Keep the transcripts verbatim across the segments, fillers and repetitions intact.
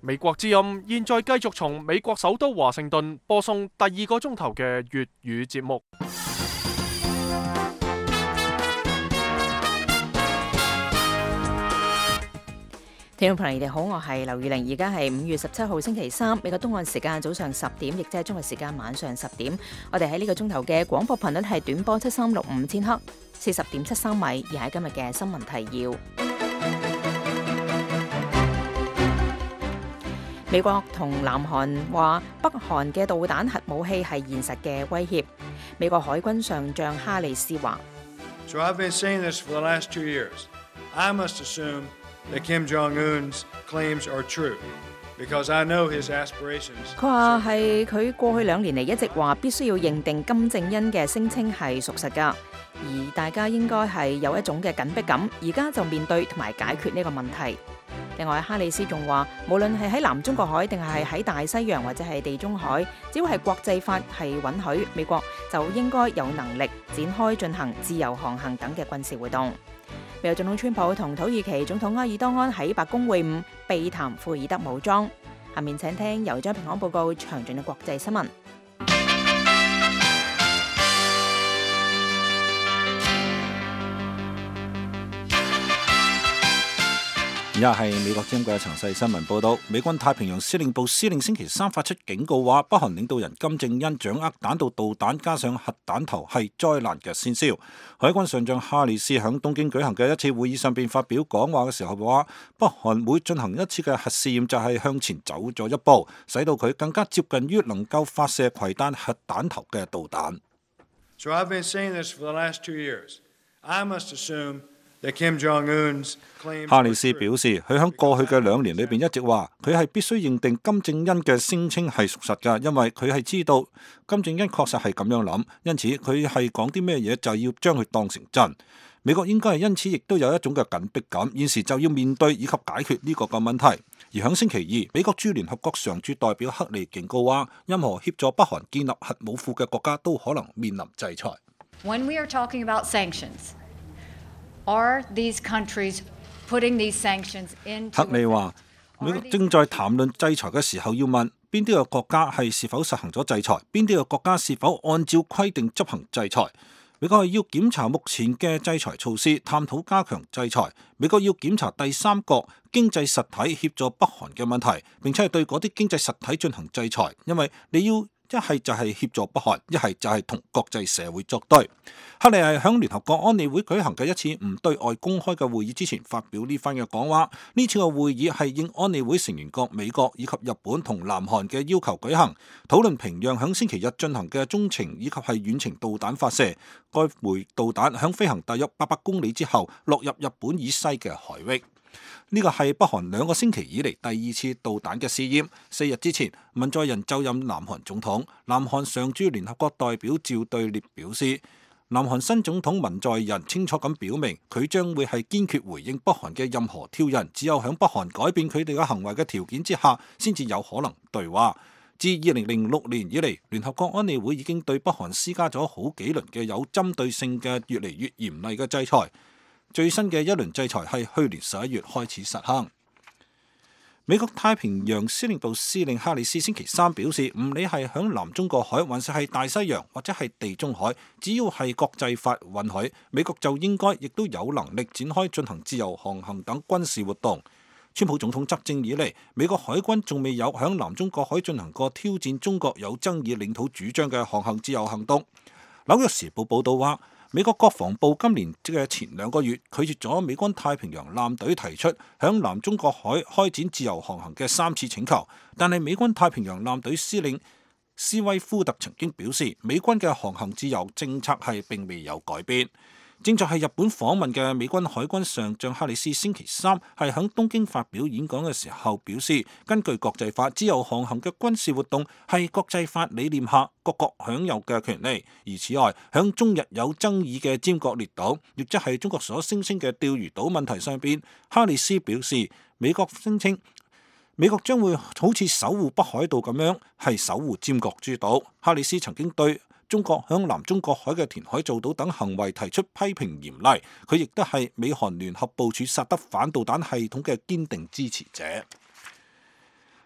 美國之音現在繼續從美國首都華盛頓播送第二個鐘頭嘅粵語節目。 聽眾朋友，你哋好，我係劉宇玲，而家係五月十七號星期三，美國東岸時間早上十點，亦即係中國時間晚上十點。我哋喺呢個鐘頭嘅廣播頻率係短波七三六五千赫，四十點七三米。而喺今日嘅新聞提要，美國同南韓話北韓嘅導彈核武器係現實嘅威脅。美國海軍上將哈里斯話 So I've been saying this for the last two years. I must assume that Kim Jong-un's claims are true, because I know his aspirations. 佢話係佢過去兩年嚟一直話必須要認定金正恩嘅聲稱係屬實㗎，而大家應該係有一種嘅緊迫感，而家就面對同埋解決呢個問題。另外，哈里斯仲話，無論係喺南中國海定係喺大西洋或者係地中海，只要係國際法係允許，美國就應該有能力展開進行自由航行等嘅軍事活動。美國總統川普同土耳其總統埃爾多安喺白宮會晤，避談庫爾德武裝。下面請聽由張平安報告詳盡嘅國際新聞。 而家係美國之音嘅詳細新聞報道。美軍太平洋司令部司令星期三發出警告，話北韓領導人金正恩掌握彈道導彈加上核彈頭係災難嘅先兆。海軍上將哈里斯響東京舉行嘅一次會議上邊發表講話嘅時候話，北韓會進行一次嘅核試驗，就係向前走咗一步，使到佢更加接近於能夠發射攜彈核彈頭嘅導彈。 So I've been saying this for the last two years. I must assume that Kim Jong-un's claims. 哈里斯表示，佢喺過去嘅兩年裏邊一直話，佢係必須認定金正恩嘅聲稱係屬實㗎，因為佢係知道金正恩確實係咁樣諗，因此佢係講啲咩嘢就要將佢當成真。美國應該係因此亦都有一種嘅緊迫感，現時就要面對以及解決呢個嘅問題。而喺星期二，美國駐聯合國常駐代表克利警告話，任何協助北韓建立核武庫嘅國家都可能面臨制裁。 When we are talking about sanctions, are these countries putting these sanctions into? 克利話，美國正在談論制裁嘅時候，要問邊啲個國家係是否實行咗制裁，邊啲個國家是否按照規定執行制裁。美國係要檢查目前嘅制裁措施，探討加強制裁。美國要檢查第三國經濟實體協助北韓嘅問題，並且係對嗰啲經濟實體進行制裁，因為你要一係就係協助北韓，一係就係同國際社會作對。克利係響聯合國安理會舉行嘅一次唔對外公開嘅會議之前發表呢番嘅講話。呢次嘅會議係應安理會成員國美國以及日本同南韓嘅要求舉行，討論平壤響星期日進行嘅中程以及係遠程導彈發射。該枚導彈響飛行大約八百公里之後落入日本以西嘅海域。呢個係北韓兩個星期以嚟第二次導彈嘅試驗。四日之前，文在寅就任南韓總統。南韓常駐聯合國代表趙對列表示，南韓新總統文在寅清楚咁表明，佢將會係堅決回應北韓嘅任何挑釁，只有響北韓改變佢哋嘅行為嘅條件之下，先至有可能對話。自二零零六年以嚟，聯合國安理會已經對北韓施加咗好幾輪嘅有針對性嘅越嚟越嚴厲嘅制裁。最新嘅一輪制裁係去年十一月開始實行。美國太平洋司令部司令哈里斯星期三表示，唔理係響南中國海，還是係大西洋或者係地中海，只要係國際法允許，美國就應該亦都有能力展開進行自由航行等軍事活動。川普總統執政以嚟，美國海軍仲未有響南中國海進行過挑戰中國有爭議領土主張嘅航行自由行動。紐約時報報道話，美國國防部今年嘅前兩個月拒絕咗美軍太平洋艦隊提出響南中國海開展自由航行嘅三次請求，但係美軍太平洋艦隊司令斯威夫特曾經表示，美軍嘅航行自由政策係並未有改變。正在係日本訪問嘅美軍海軍上將哈里斯星期三係響東京發表演講嘅時候表示，根據國際法，自由航行嘅軍事活動係國際法理念下各國享有嘅權利。而此外，響中日有爭議嘅尖閣列島，亦即係中國所聲稱嘅釣魚島問題上邊，哈里斯表示，美國聲稱美國將會好似守護北海道咁樣係守護尖閣諸島。哈里斯曾經對中國響南中國海嘅填海造島等行為提出批評嚴厲，佢亦都係美韓聯合部署薩德反導彈系統嘅堅定支持者。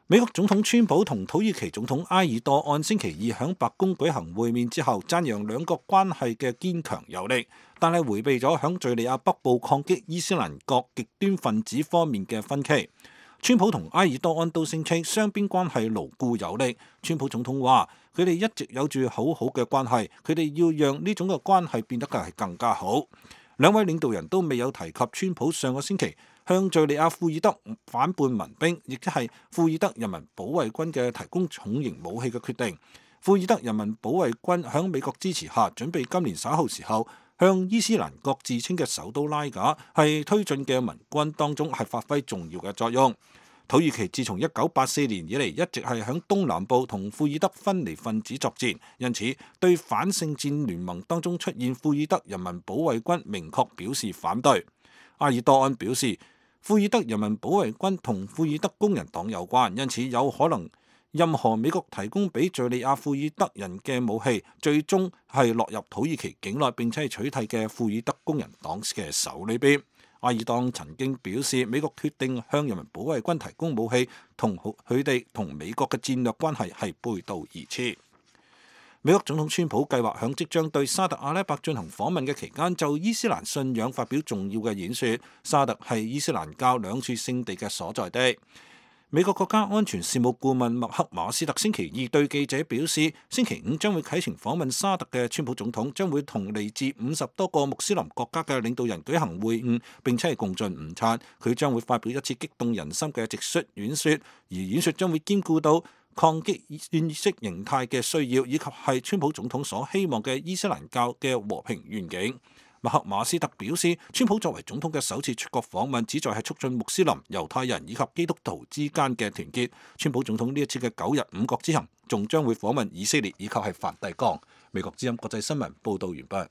美國總統川普同土耳其總統埃爾多安星期二響白宮舉行會面之後，讚揚兩國關係嘅堅強有力，但係迴避咗響敘利亞北部抗擊伊斯蘭國極端分子方面嘅分歧。川普同埃爾多安都聲稱雙邊關係牢固有力。川普總統話：佢哋一直有住好好嘅關係，佢哋要讓呢種嘅關係變得係更加好。兩位領導人都未有提及川普上個星期向敘利亞庫爾德反叛民兵，亦即係庫爾德人民保衛軍嘅提供重型武器嘅決定。庫爾德人民保衛軍響美國支持下，準備今年稍後時候向伊斯蘭國自稱嘅首都拉賈係推進嘅民軍當中係發揮重要嘅作用。土耳其自從一九八四年以嚟一直係響東南部同庫爾德分離分子作戰，因此對反聖戰聯盟當中出現庫爾德人民保衛軍明確表示反對。埃爾多安表示，庫爾德人民保衛軍同庫爾德工人黨有關，因此有可能任何美國提供俾敘利亞庫爾德人嘅武器，最終係落入土耳其境內並且係取締嘅庫爾德工人黨嘅手裏邊。埃爾多安曾經表示，美國決定向人民保衛軍提供武器，同佢哋同美國嘅戰略關係係背道而馳。美國總統川普計劃響即將對沙特阿拉伯進行訪問嘅期間，就伊斯蘭信仰發表重要嘅演說。沙特係伊斯蘭教兩處聖地嘅所在地。美國國家安全事務顧問麥克馬斯特星期二對記者表示，星期五將會啟程訪問沙特嘅川普總統將會同嚟自五十多個穆斯林國家嘅領導人舉行會晤，並且係共進午餐。佢將會發表一次激動人心嘅直述演說，而演說將會兼顧到抗擊意識形態嘅需要，以及係川普總統所希望嘅伊斯蘭教嘅和平願景。麥克馬斯特表示，川普作為總統嘅首次出國訪問，旨在係促進穆斯林、猶太人以及基督徒之間嘅團結。川普總統呢一次嘅九日五國之行，仲將會訪問以色列以及係梵蒂岡。美國之音國際新聞報道完畢。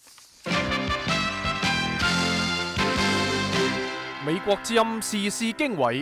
美國之音時事經緯，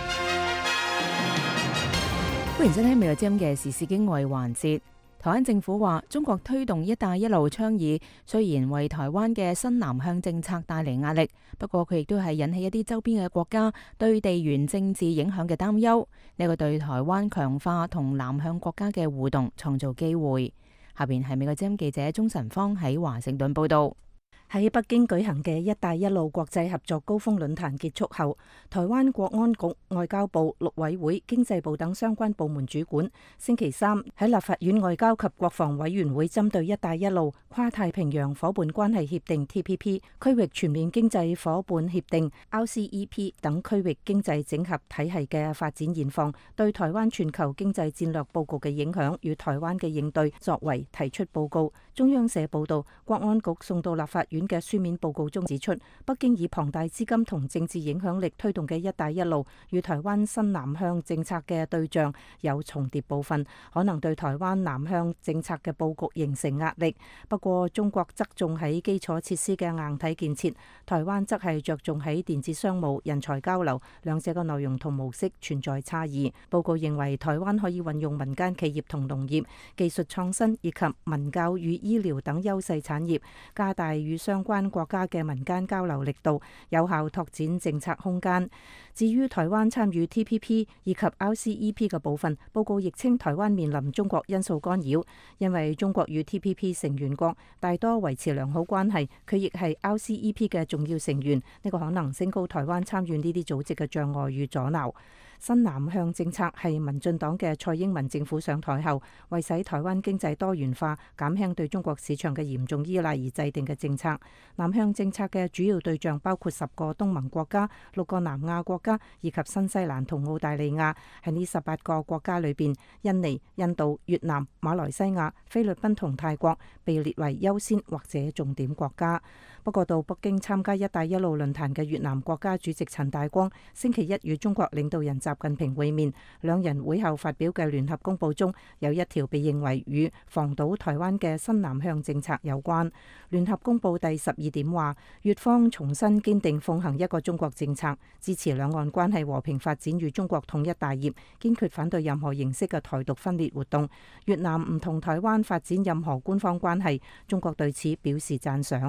歡迎收聽美國之音嘅時事經緯環節。台灣政府話，中國推動一帶一路倡議，雖然為台灣嘅新南向政策帶嚟壓力，不過佢亦都係引起一啲周邊嘅國家對地緣政治影響嘅擔憂。呢個對台灣強化同南向國家嘅互動創造機會。下邊係美國之音記者鍾晨芳喺華盛頓報道。 喺北京舉行嘅一帶一路國際合作高峰論壇結束後，台灣國安局、外交部、陸委會、經濟部等相關部門主管星期三喺立法院外交及國防委員會針對一帶一路、跨太平洋夥伴關係協定 T P P、區域全面經濟夥伴協定 R C E P 等區域經濟整合體系嘅發展現況，對台灣全球經濟戰略佈局嘅影響與台灣嘅應對作為提出報告。中央社報道，國安局送到立法院嘅書面報告中指出，北京以龐大資金同政治影響力推動嘅一帶一路與台灣新南向政策嘅對象有重疊部分，可能對台灣南向政策嘅佈局形成壓力。不過中國側重喺基礎設施嘅硬體建設，台灣則係着重喺電子商務、人才交流，兩者嘅內容同模式存在差異。報告認為，台灣可以運用民間企業同農業、技術創新以及文教與醫療等優勢產業，加大與相關國家嘅民間交流力度，有效拓展政策空間。至於台灣參與 T P P 以及 R C E P 嘅部分，報告亦稱台灣面臨中國因素干擾，因為中國與 T P P 成員國大多維持良好關係，佢亦係 R C E P 嘅重要成員，呢個可能升高台灣參與呢啲組織嘅障礙與阻撓。新南向政策係民進黨嘅蔡英文政府上台後，為使台灣經濟多元化、減輕對中國市場嘅嚴重依賴而制定嘅政策。南向政策嘅主要對象包括十個東盟國家、六個南亞國家以及新西蘭同澳大利亞。喺呢十八個國家裏邊，印尼、印度、越南、馬來西亞、菲律賓同泰國被列為優先或者重點國家。不過到北京參加一帶一路論壇嘅越南國家主席陳大光星期一與中國領導人習近平會面，兩人會後發表嘅聯合公報中有一條被認為與防堵台灣嘅新南向政策有關。聯合公報第十二點話，越方重新堅定奉行一個中國政策，支持兩岸關係和平發展與中國統一大業，堅決反對任何形式嘅台獨分裂活動。越南唔同台灣發展任何官方關係，中國對此表示讚賞。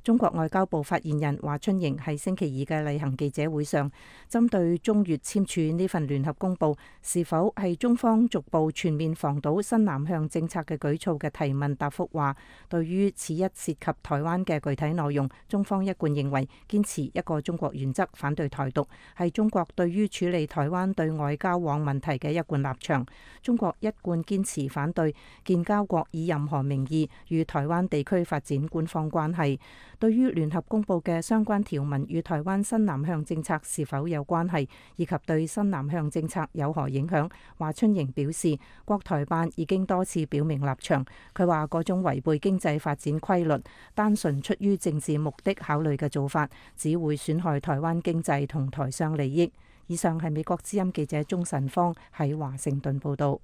中國外交部發言人華春瑩喺星期二嘅例行記者會上，針對中越簽署呢份聯合公報是否係中方逐步全面防堵新南向政策嘅舉措嘅提問答覆話，對於此一涉及台灣嘅具體內容，中方一貫認為堅持一個中國原則，反對台獨，係中國對於處理台灣對外交往問題嘅一貫立場。中國一貫堅持反對建交國以任何名義與台灣地區發展官方關係。對於聯合公報嘅相關條文與台灣新南向政策是否有關係，以及對新南向政策有何影響，華春瑩表示，國台辦已經多次表明立場。佢話嗰種違背經濟發展規律、單純出於政治目的考慮嘅做法，只會損害台灣經濟同台商利益。以上係美國之音記者鍾晨芳喺華盛頓報導。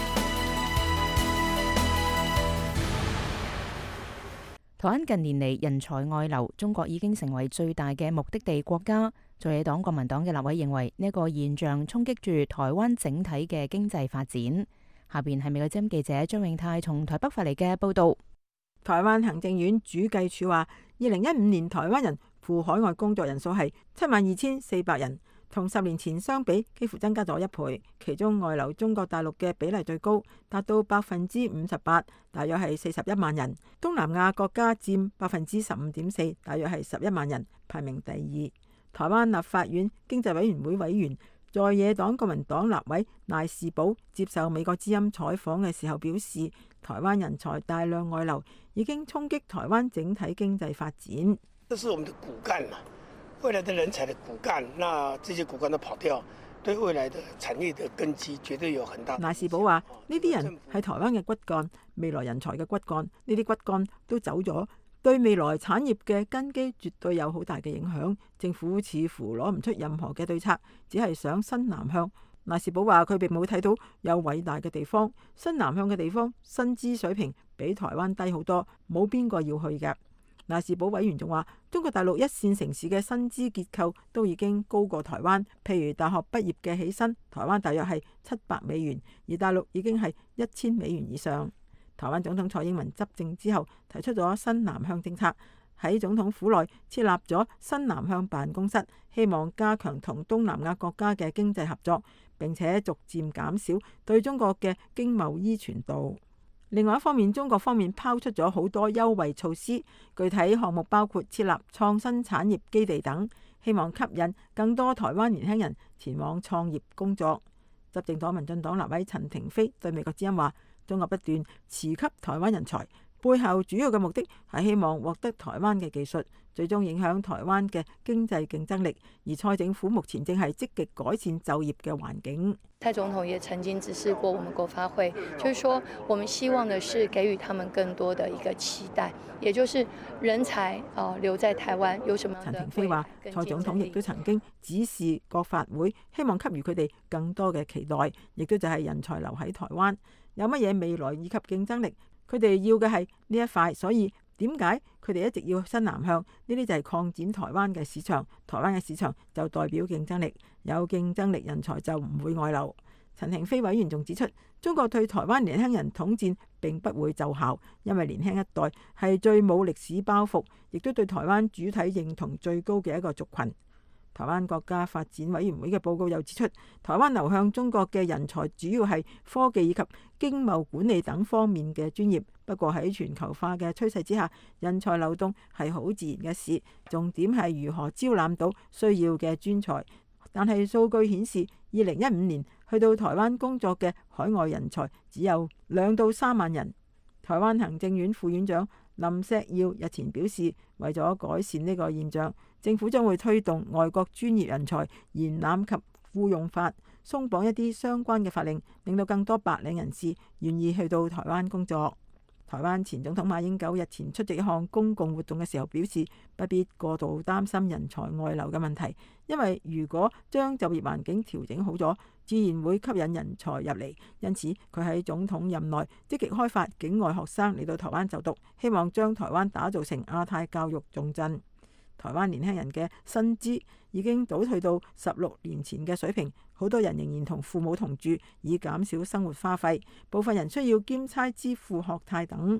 台灣近年嚟人才外流，中國已經成為最大嘅目的地國家。在野黨國民黨嘅立委認為呢一個現象衝擊住台灣整體嘅經濟發展。下邊係美國之音記者張永泰從台北發嚟嘅報導。 台灣行政院主計處話，二零一五年台灣人赴海外工作人數係七萬二千四百人，同十年前相比幾乎增加咗一倍。其中外流中國大陸嘅比例最高，達到百分之五十八，大約係四十一萬人。東南亞國家佔百分之十五點四，大約係十一萬人，排名第二。台灣立法院經濟委員會委員在野黨國民黨立委賴士葆接受美國之音採訪嘅時候表示，台灣人才大量外流已經衝擊台灣整體經濟發展。 這是我們的骨幹嘛，未來的人才的骨幹，那這些骨幹都跑掉，對未來的產業的根基絕對有很大。 賴士葆話：呢啲人係台灣嘅骨幹，未來人才嘅骨幹，呢啲骨幹都走咗，對未來產業嘅根基絕對有好大嘅影響。政府似乎攞唔出任何嘅對策，只係想新南向。賴士葆話：佢並冇睇到有偉大嘅地方，新南向嘅地方薪資水平比台灣低好多，冇邊個要去嘅。賴士葆委員仲話：中國大陸一線城市嘅薪資結構都已經高過台灣，譬如大學畢業嘅起薪，台灣大約係七百美元，而大陸已經係一千美元以上。台灣總統蔡英文執政之後，提出咗新南向政策，喺總統府內設立咗新南向辦公室，希望加強同東南亞國家嘅經濟合作，並且逐漸減少對中國嘅經貿依存度。另外一方面，中國方面拋出咗好多優惠措施，具體項目包括設立創新產業基地等，希望吸引更多台灣年輕人前往創業工作。執政黨民進黨立委陳亭妃對美國之音話：中國不斷辭給台灣人才，背後主要嘅目的係希望獲得台灣嘅技術，最終影響台灣嘅經濟競爭力。而蔡政府目前正係積極改善就業嘅環境。 蔡總統也曾經指示過我們國發會，就是說我們希望的是給予他們更多的一個期待，也就是人才啊留在台灣有什麼。陳亭妃話：蔡總統亦都曾經指示國發會，希望給予佢哋更多嘅期待，亦都就係人才留喺台灣，有乜嘢未來以及競爭力，佢哋要嘅係呢一塊。所以點解佢哋一直要新南向？呢啲就係擴展台灣嘅市場，台灣嘅市場就代表競爭力，有競爭力人才就唔會外流。陳亭妃委員仲指出，中國對台灣年輕人統戰並不會奏效，因為年輕一代係最冇歷史包袱，亦都對台灣主體認同最高嘅一個族群。台灣國家發展委員會嘅報告又指出，台灣流向中國嘅人才主要係科技以及經貿管理等方面嘅專業。不過喺全球化嘅趨勢之下，人才流動係好自然嘅事，重點係如何招攬到需要嘅專才。但係數據顯示，二零一五年去到台灣工作嘅海外人才只有兩到三萬人。台灣行政院副院長林錫耀日前表示，為咗改善呢個現象，政府將會推動外國專業人才延攬及僱用法，鬆綁一啲相關嘅法令，令到更多白領人士願意去到台灣工作。台灣前總統馬英九日前出席一項公共活動嘅時候表示，不必過度擔心人才外流嘅問題，因為如果將就業環境調整好咗，自然會吸引人才入嚟。因此，佢喺總統任內積極開發境外學生嚟到台灣就讀，希望將台灣打造成亞太教育重鎮。台灣年輕人嘅薪資已經倒退到十六年前嘅水平，好多人仍然同父母同住，以減少生活花費。部分人需要兼差支付學貸等。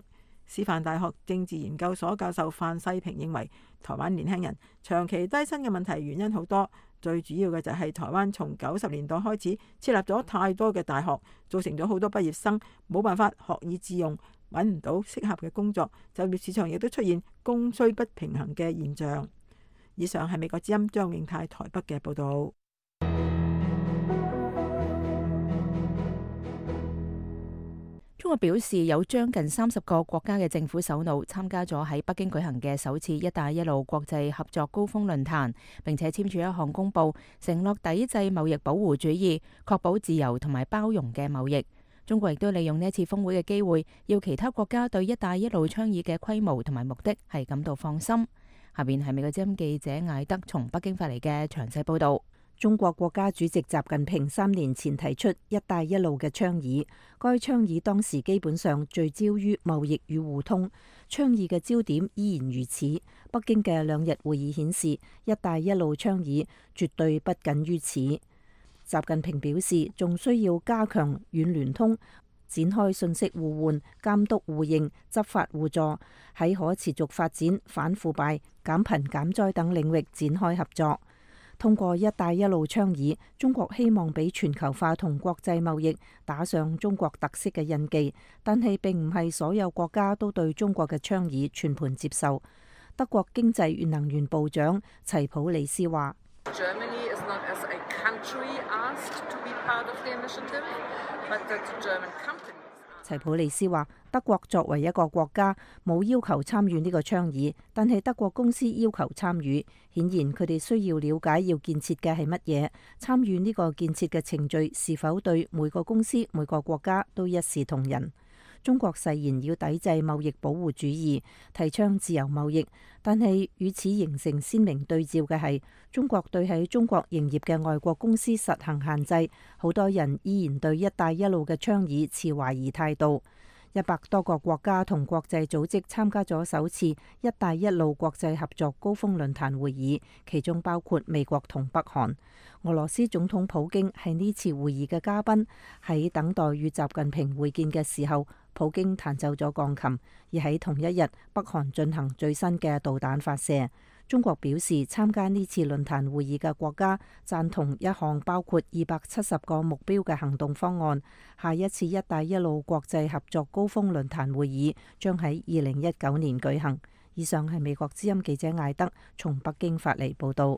師範大學政治研究所教授范世平認為，台灣年輕人長期低薪嘅問題原因好多，最主要嘅就係台灣從九十年代開始設立咗太多嘅大學，造成咗好多畢業生冇辦法學以致用，揾唔到適合嘅工作，就業市場亦都出現供需不平衡嘅現象。以上係美國之音張永泰台北嘅報導。 中國表示有將近三十個國家嘅政府首腦參加咗喺北京舉行嘅首次「一帶一路」國際合作高峰論壇，並且簽署一項公報，承諾抵制貿易保護主義，確保自由同埋包容嘅貿易。中國亦都利用呢一次峰會嘅機會，要其他國家對「一帶一路」倡議嘅規模同埋目的係感到放心。下邊係美國之音記者艾德從北京發嚟嘅詳細報導。 中國國家主席習近平三年前提出「一帶一路」嘅倡議，該倡議當時基本上聚焦於貿易與互通，倡議嘅焦點依然如此。北京嘅兩日會議顯示，「一帶一路」倡議絕對不僅於此。習近平表示，仲需要加強軟聯通，展開信息互換、監督互認、執法互助，喺可持續發展、反腐敗、減貧減災等領域展開合作。通過「一帶一路」倡議，中國希望俾全球化同國際貿易打上中國特色嘅印記，但係並唔係所有國家都對中國嘅倡議全盤接受。德國經濟與能源部長齊普里斯話：齊普里斯話，德國作為一個國家冇要求參與呢個倡議，但係德國公司要求參與，顯然佢哋需要了解要建設嘅係乜嘢，參與呢個建設嘅程序是否對每個公司、每個國家都一視同仁。中國誓言要抵制貿易保護主義，提倡自由貿易，但係與此形成鮮明對照嘅係，中國對喺中國營業嘅外國公司實行限制，好多人依然對「一帶一路」嘅倡議持懷疑態度。一百多個國家同國際組織參加咗首次「一帶一路」國際合作高峰論壇會議，其中包括美國同北韓。俄羅斯總統普京係呢次會議嘅嘉賓，喺等待與習近平會見嘅時候，普京彈奏咗鋼琴。而喺同一日，北韓進行最新嘅導彈發射。中國表示，參加呢次論壇會議嘅國家贊同一項包括二百七十個目標嘅行動方案。下一次「一帶一路」國際合作高峰論壇會議將喺二零一九年舉行。以上係美國之音記者艾德從北京發嚟報道。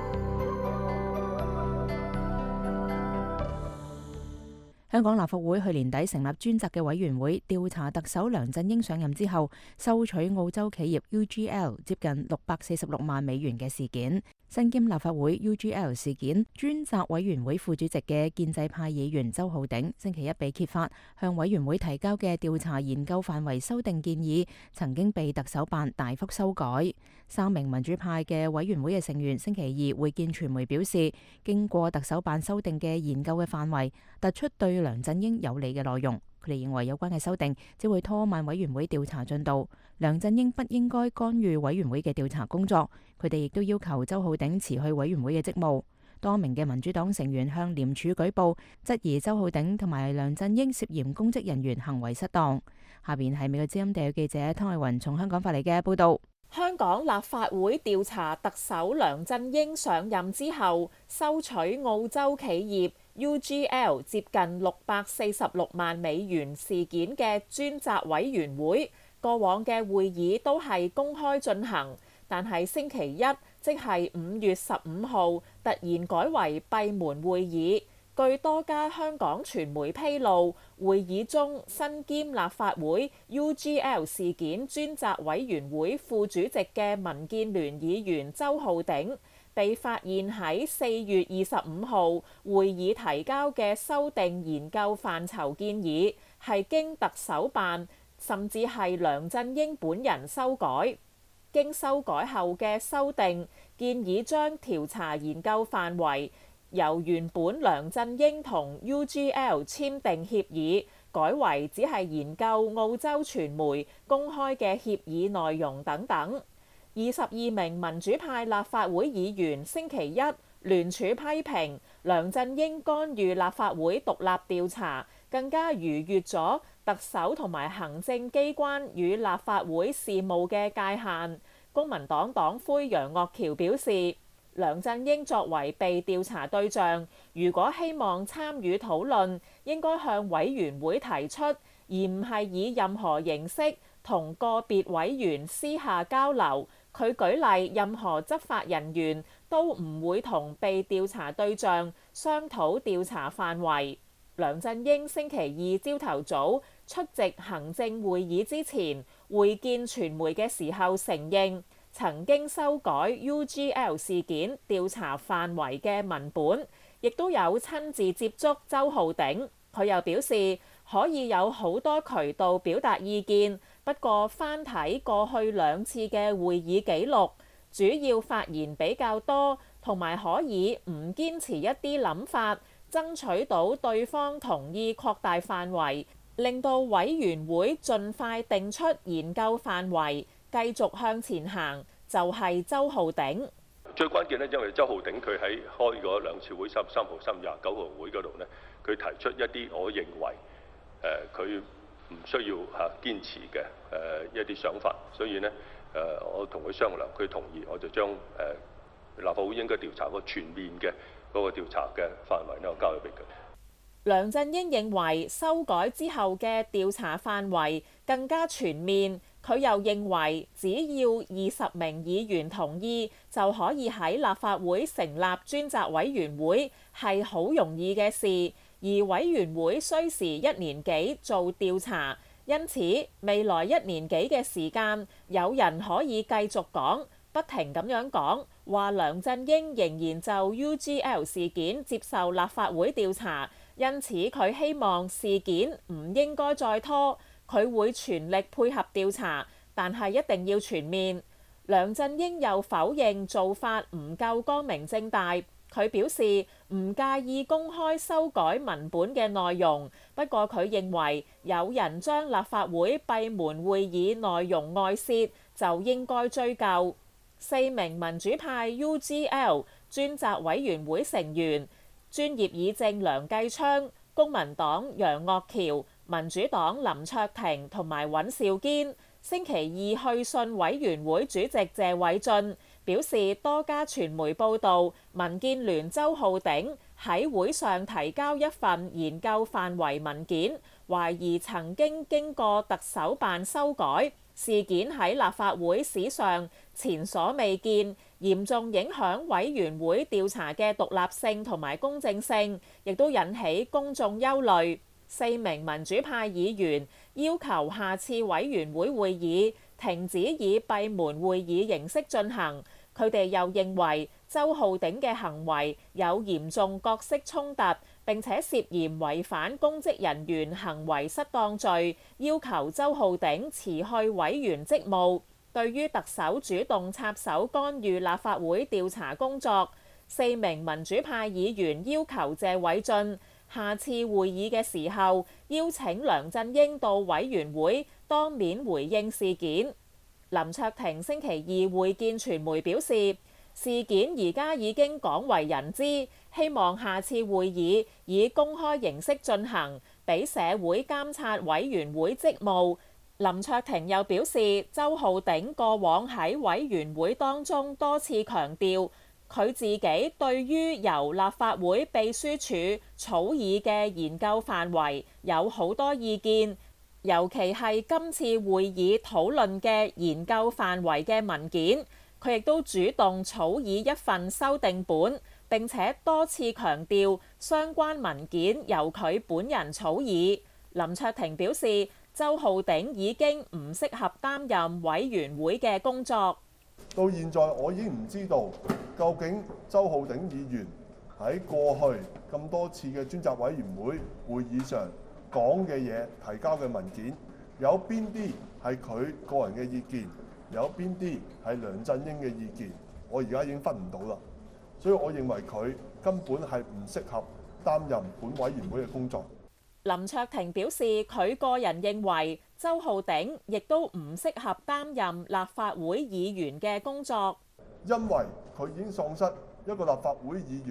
香港立法會去年底成立專責嘅委員會，調查特首梁振英上任之後收取澳洲企業 U G L 接近六百四十六萬美元嘅事件。身兼立法會 U G L 事件專責委員會副主席嘅建制派議員周浩鼎，星期一被揭發向委員會提交嘅調查研究範圍修訂建議，曾經被特首辦大幅修改。三名民主派嘅委員會嘅成員星期二會見傳媒表示，經過特首辦修訂嘅研究嘅範圍，突出對梁振英有利嘅內容。佢哋認為有關嘅修訂只會拖慢委員會調查進度，梁振英不應該干預委員會嘅調查工作。佢哋亦都要求周浩鼎辭去委員會嘅職務。多名嘅民主黨成員向廉署舉報，質疑周浩鼎同埋梁振英涉嫌公職人員行為失當。下邊係美國之音地記者湯麗雲從香港發嚟嘅報道。 香港立法會調查特首梁振英上任之後收取澳洲企業 U G L 接近六百四十六萬美元事件嘅專責委員會，過往嘅會議都係公開進行，但係星期一，即係五月十五號，突然改為閉門會議。據多家香港傳媒披露，會議中身兼立法會 U G L 事件專責委員會副主席嘅民建聯議員周浩鼎，被發現喺四月二十五號會議提交嘅修訂研究範疇建議，係經特首辦甚至係梁振英本人修改。經修改後嘅修訂建議將調查研究範圍由原本梁振英同 U G L 簽訂協議，改為只係研究澳洲傳媒公開嘅協議內容等等。二十二名民主派立法會議員星期一聯署批評梁振英干預立法會獨立調查，更加逾越咗特首同埋行政機關與立法會事務嘅界限。公民黨黨魁楊岳橋表示，梁振英作為被調查對象，如果希望參與討論，應該向委員會提出，而唔係以任何形式同個別委員私下交流。佢舉例，任何執法人員都唔會同被調查對象商討調查範圍。梁振英星期二朝頭早出席行政會議之前，會見傳媒嘅時候承認曾經修改 U G L 事件調查範圍嘅文本，亦都有親自接觸周浩鼎。佢又表示可以有好多渠道表達意見，不過翻睇過去兩次嘅會議記錄，主要發言比較多，同埋可以唔堅持一啲諗法，爭取到對方同意擴大範圍，令到委員會盡快定出研究範圍，繼續向前行，就係周浩鼎。 最關鍵呢，因為周浩鼎佢喺開嗰兩次會，三十三號、三十廿九號會嗰度呢，佢提出一啲我認為誒佢唔需要嚇堅持嘅誒一啲想法，所以呢，誒我同佢商量，佢同意，我就將誒立法會應該調查個全面嘅嗰個調查嘅範圍呢，我交咗俾佢。 梁振英認為修改之後嘅調查範圍更加全面。佢又認為只要二十名議員同意，就可以喺立法會成立專責委員會，係好容易嘅事。而委員會需時一年幾做調查，因此未來一年幾嘅時間，有人可以繼續講，不停咁樣講，話梁振英仍然就 U G L 事件接受立法會調查，因此佢希望事件唔應該再拖。佢會全力配合調查，但係一定要全面。梁振英又否認做法唔夠光明正大，佢表示唔介意公開修改文本嘅內容，不過佢認為有人將立法會閉門會議內容外泄，就應該追究。四名民主派 U G L 專責委員會成員，專業議政梁繼昌、公民黨楊岳橋、民主黨林卓廷同埋尹兆堅星期二去信委員會主席謝偉俊，表示多家傳媒報道，民建聯周浩鼎喺會上提交一份研究範圍文件，懷疑曾經經過特首辦修改，事件喺立法會史上前所未見，嚴重影響委員會調查嘅獨立性同埋公正性，亦都引起公眾憂慮。四名民主派議員要求下次委員會會議停止以閉門會議形式進行。佢哋又認為周浩鼎嘅行為有嚴重角色衝突，並且涉嫌違反公職人員行為失當罪，要求周浩鼎辭去委員職務。對於特首主動插手干預立法會調查工作，四名民主派議員要求謝偉俊下次會議嘅時候邀請梁振英到委員會當面回應事件。林卓廷星期二會見傳媒表示，事件而家已經廣為人知，希望下次會議以公開形式進行，俾社會監察委員會職務。林卓廷又表示，周浩鼎過往喺委員會當中多次強調，佢自己對於由立法會秘書處草擬嘅研究範圍有好多意見，尤其係今次會議討論嘅研究範圍嘅文件，佢亦都主動草擬一份修訂本，並且多次強調相關文件由佢本人草擬。林卓廷表示，周浩鼎已經唔適合擔任委員會嘅工作。 到現在我已經唔知道究竟周浩鼎議員喺過去咁多次嘅專責委員會會議上講嘅嘢、提交嘅文件，有邊啲係佢個人嘅意見，有邊啲係梁振英嘅意見，我而家已經分唔到啦。所以我認為佢根本係唔適合擔任本委員會嘅工作。 林卓廷表示，佢個人認為周浩鼎亦都唔適合擔任立法會議員嘅工作， 因為佢已經喪失一個立法會議員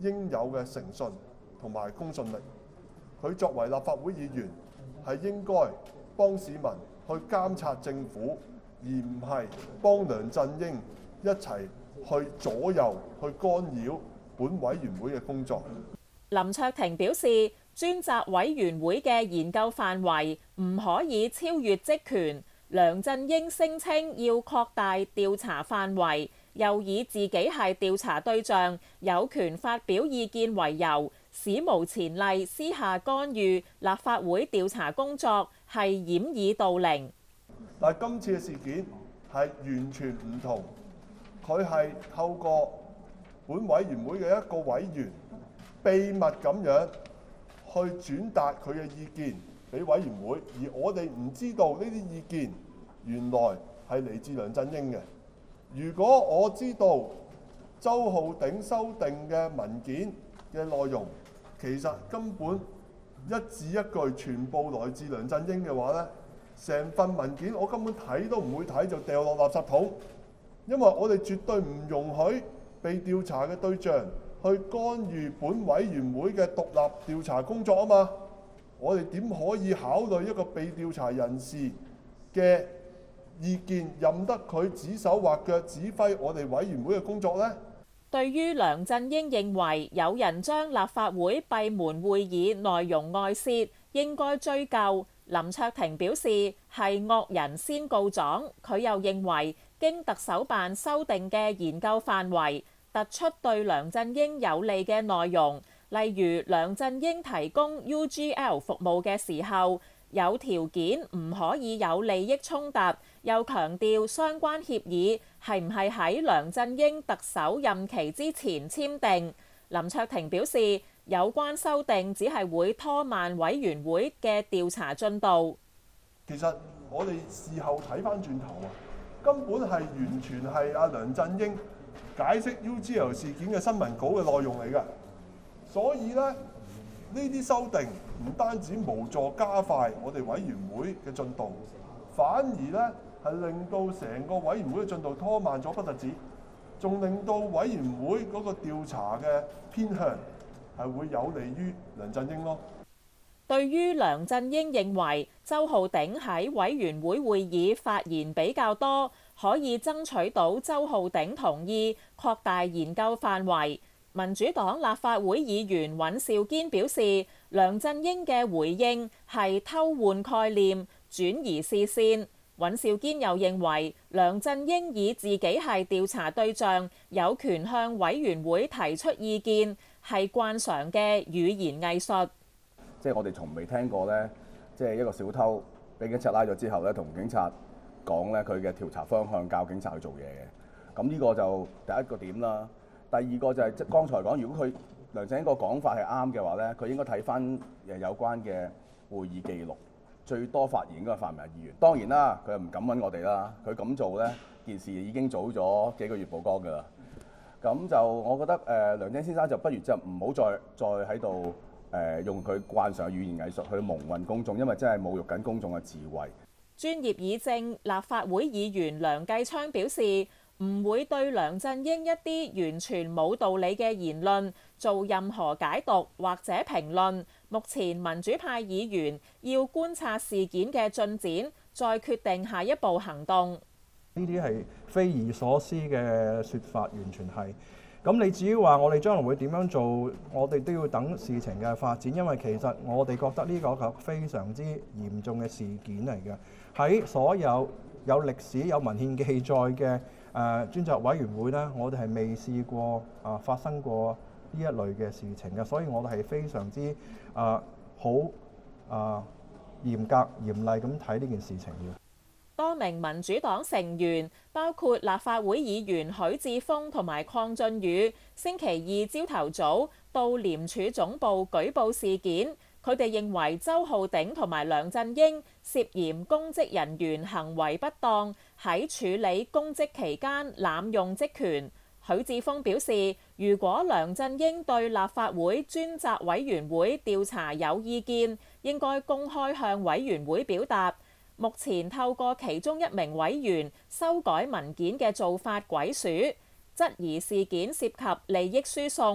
應有嘅誠信同埋公信力。佢作為立法會議員，係應該幫市民去監察政府，而唔係幫梁振英一齊去左右、去干擾本委員會嘅工作。 林卓廷表示，專責委員會嘅研究範圍唔可以超越職權。梁振英聲稱要擴大調查範圍，又以自己係調查對象，有權發表意見為由，史無前例私下干預立法會調查工作，係掩耳盜鈴。 但係今次嘅事件係完全唔同，佢係透過本委員會嘅一個委員秘密咁樣去轉達佢嘅意見俾委員會，而我哋唔知道呢啲意見原來係嚟自梁振英嘅。如果我知道周浩鼎修訂嘅文件嘅內容，其實根本一字一句全部來自梁振英嘅話呢，成份文件我根本睇都唔會睇，就掉落垃圾桶。因為我哋絕對唔容許被調查嘅對象去干預本委員會嘅獨立調查工作啊嘛。我哋點可以考慮一個被調查人士嘅意見，任得佢指手畫腳指揮我哋委員會嘅工作呢？ 對於梁振英認為有人將立法會閉門會議內容外泄，應該追究。林卓廷表示係惡人先告狀。佢又認為經特首辦修訂嘅研究範圍，突出對梁振英有利嘅內容，例如梁振英提供 U G L 服務嘅時候，有條件唔可以有利益衝突。又強調相關協議係唔係喺梁振英特首任期之前簽訂。林卓廷表示，有關修訂只係會拖慢委員會嘅調查進度。 其實我哋事後睇翻轉頭啊，根本係完全係阿梁振英解釋 U G L 事件嘅新聞稿嘅內容嚟㗎。所以咧，呢啲修訂唔單止無助加快我哋委員會嘅進度，反而咧係令到成個委員會嘅進度拖慢咗不特止，仲令到委員會嗰個調查嘅偏向係會有利於梁振英咯。 對於梁振英認為周浩鼎喺委員會會議發言比較多，可以爭取到周浩鼎同意擴大研究範圍。民主黨立法會議員尹兆堅表示，梁振英嘅回應係偷換概念、轉移視線。尹兆堅又認為，梁振英以自己係調查對象，有權向委員會提出意見，係慣常嘅語言藝術。 即係我哋從未聽過呢，即係一個小偷俾警察拉咗之後呢，同警察講呢佢嘅調查方向，教警察去做嘢嘅。咁呢個就第一個點啦。第二個就係即係剛才講，如果佢梁振英個講法係啱嘅話呢，佢應該睇翻誒有關嘅會議記錄。最多發言應該係泛民議員，當然啦，佢又唔敢揾我哋啦。佢咁做呢件事已經早咗幾個月曝光㗎啦。咁就我覺得誒、呃，梁振英先生就不如就唔好再再喺度誒用佢慣常嘅語言藝術去蒙混公眾，因為真係侮辱緊公眾嘅智慧。 專業議政立法會議員梁繼昌表示，唔會對梁振英一啲完全冇道理嘅言論做任何解讀或者評論。目前民主派議員要觀察事件嘅進展，再決定下一步行動。 呢啲係匪夷所思嘅説法，完全係。咁你至於話我哋將來會點樣做，我哋都要等事情嘅發展，因為其實我哋覺得呢個係一個非常之嚴重嘅事件嚟嘅。喺所有有歷史有文獻記載嘅誒專責委員會呢，我哋係未試過啊發生過呢一類嘅事情嘅，所以我哋係非常之啊好啊嚴格嚴厲咁睇呢件事情嘅。 多名民主黨成員，包括立法會議員許智峰同埋鄺俊宇，星期二朝頭早到廉署總部舉報事件。佢哋認為周浩鼎同埋梁振英涉嫌公職人員行為不當，喺處理公職期間濫用職權。許智峰表示，如果梁振英對立法會專責委員會調查有意見，應該公開向委員會表達。目前透過其中一名委員修改文件嘅做法鬼鼠，質疑事件涉及利益輸送。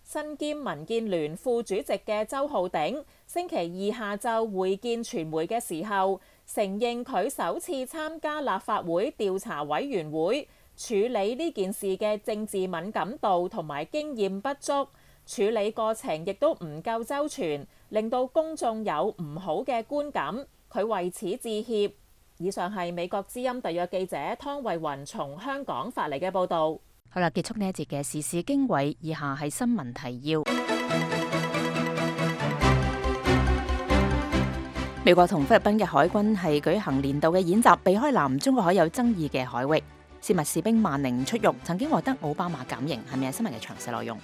身兼民建聯副主席嘅周浩鼎星期二下晝會見傳媒嘅時候，承認佢首次參加立法會調查委員會，處理呢件事嘅政治敏感度同埋經驗不足，處理過程亦都唔夠周全，令到公眾有唔好嘅觀感。佢為此致歉。以上係美國之音特約記者湯慧雲從香港發嚟嘅報導。 好啦，結束呢一節嘅時事經緯，以下係新聞提要。美國同菲律賓嘅海軍係舉行年度嘅演習，避開南中國海有爭議嘅海域。泄密士兵萬寧出獄，曾經獲得奧巴馬減刑，係咪係新聞嘅詳細內容？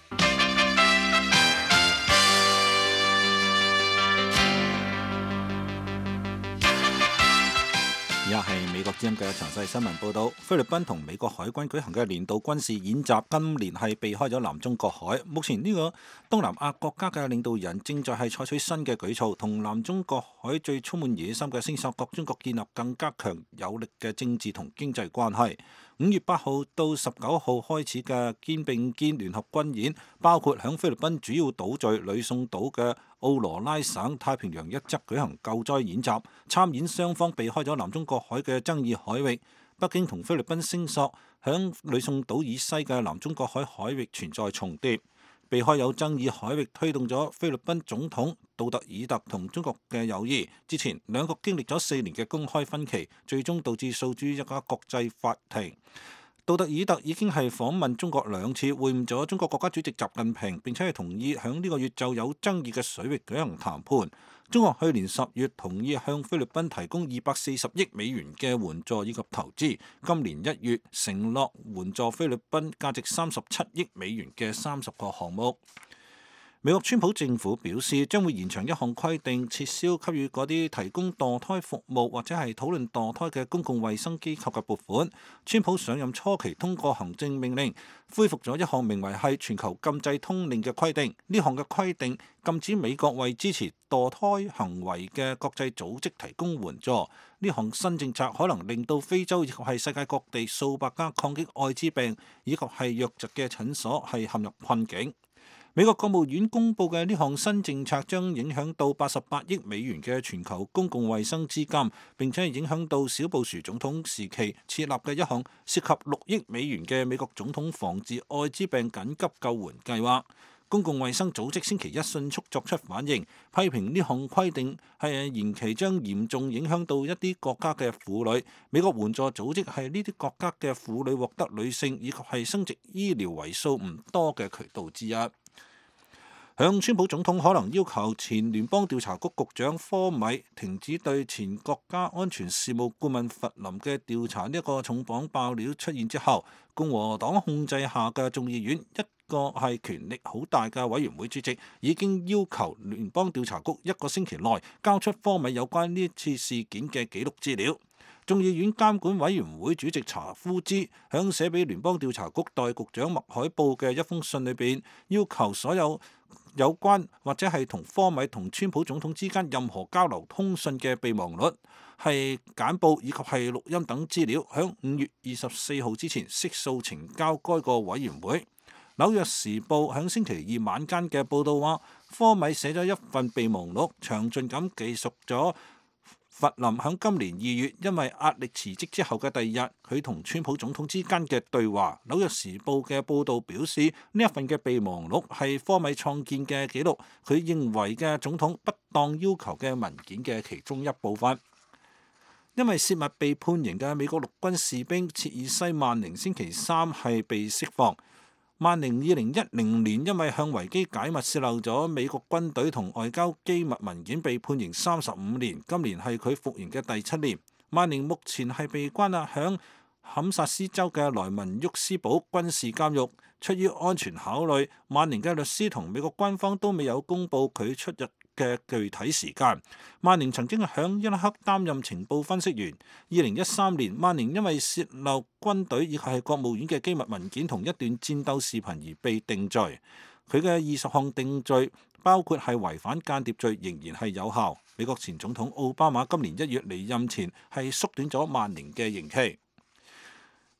以下係美國之音嘅詳細新聞報導。菲律賓同美國海軍舉行嘅年度軍事演習，今年係避開咗南中國海。目前呢個東南亞國家嘅領導人正在係採取新嘅舉措，同南中國海最充滿野心嘅聲索國中國建立更加強有力嘅政治同經濟關係。五月八號到十九號開始嘅肩並肩聯合軍演，包括響菲律賓主要島嶼呂宋島嘅奧羅拉省太平洋一側舉行救災演習。參演雙方避開咗南中國海嘅爭議海域。北京同菲律賓聲索響呂宋島以西嘅南中國海海域存在重疊。避開有爭議海域，推動咗菲律賓總統杜特爾特同中國嘅友誼。之前兩國經歷咗四年嘅公開分歧，最終導致訴諸一家國際法庭。杜特爾特已經係訪問中國兩次，會晤咗中國國家主席習近平，並且係同意響呢個月就有爭議嘅水域舉行談判。中國去年十月同意向菲律賓提供二百四十億美元嘅援助以及投資，今年一月承諾援助菲律賓價值三十七億美元嘅三十個項目。美國川普政府表示將會延長一項規定，撤銷給予嗰啲提供墮胎服務或者係討論墮胎嘅公共衛生機構嘅撥款。川普上任初期通過行政命令，恢復咗一項名為係全球禁制通令嘅規定。呢項嘅規定禁止美國為支持墮胎行為嘅國際組織提供援助。呢項新政策可能令到非洲以及係世界各地數百家抗擊愛滋病以及係瘧疾嘅診所係陷入困境。美國國務院公布嘅呢項新政策將影響到八十八億美元嘅全球公共衛生資金，並且係影響到小布殊總統時期設立嘅一項涉及六億美元嘅美國總統防治愛滋病緊急救援計劃。公共衛生組織星期一迅速作出反應，批評呢項規定係延期將嚴重影響到一啲國家嘅婦女。美國援助組織係呢啲國家嘅婦女獲得女性以及係生殖醫療為數唔多嘅渠道之一。向川普總統可能要求前聯邦調查局局長科米停止對前國家安全事務顧問弗林嘅調查呢一個重磅爆料出現之後，共和黨控制下嘅眾議院一個係權力好大嘅委員會主席已經要求聯邦調查局一個星期內交出科米有關呢次事件嘅記錄資料。眾議院監管委員會主席查夫茲響寫俾聯邦調查局代局長麥海布嘅一封信裏邊，要求所有有關或者係同科米同川普總統之間任何交流通訊嘅備忘錄、係簡報以及係錄音等資料，響五月二十四號之前悉數呈交該個委員會。紐約時報響星期二晚間嘅報導話，科米寫咗一份備忘錄，詳盡咁記述咗弗林響今年二月因為壓力辭職之後嘅第二日，佢同川普總統之間嘅對話。紐約時報嘅報導表示，呢一份嘅備忘錄係科米創建嘅記錄，佢認為嘅總統不當要求嘅文件嘅其中一部分。因為泄密被判刑嘅美國陸軍士兵切爾西曼寧星期三係被釋放。曼寧二零一零年因為向維基解密泄漏咗美國軍隊同外交機密文件被判刑三十五年，今年係佢服刑嘅第七年。曼寧目前係被關押響堪薩斯州嘅萊文沃斯堡軍事監獄。出於安全考慮，曼寧嘅律師同美國軍方都未有公布佢出獄嘅具體時間。曼寧曾經響伊拉克擔任情報分析員。二零一三年，曼寧因為泄漏軍隊以及係國務院嘅機密文件同一段戰鬥視頻而被定罪。佢嘅二十項定罪包括係違反間諜罪，仍然係有效。美國前總統奧巴馬今年一月離任前係縮短咗曼寧嘅刑期。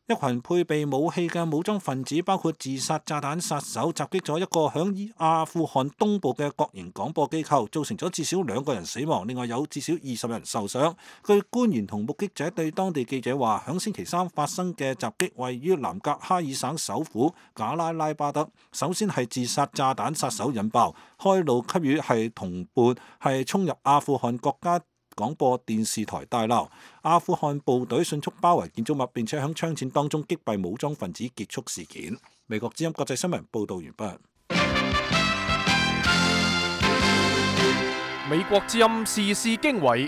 一群配備武器嘅武裝分子，包括自殺炸彈殺手，襲擊咗一個響阿富汗東部嘅國營廣播機構，造成咗至少兩個人死亡，另外有至少二十人受傷。據官員同目擊者對當地記者話，響星期三發生嘅襲擊位於南格哈爾省首府賈拉拉巴德。首先係自殺炸彈殺手引爆，開路給予係同伴係衝入阿富汗國家廣播電視台大樓，阿富汗部隊迅速包圍建築物，並且喺槍戰當中擊斃武裝分子，結束事件。美國之音國際新聞報道完畢。 美國之音時事經緯，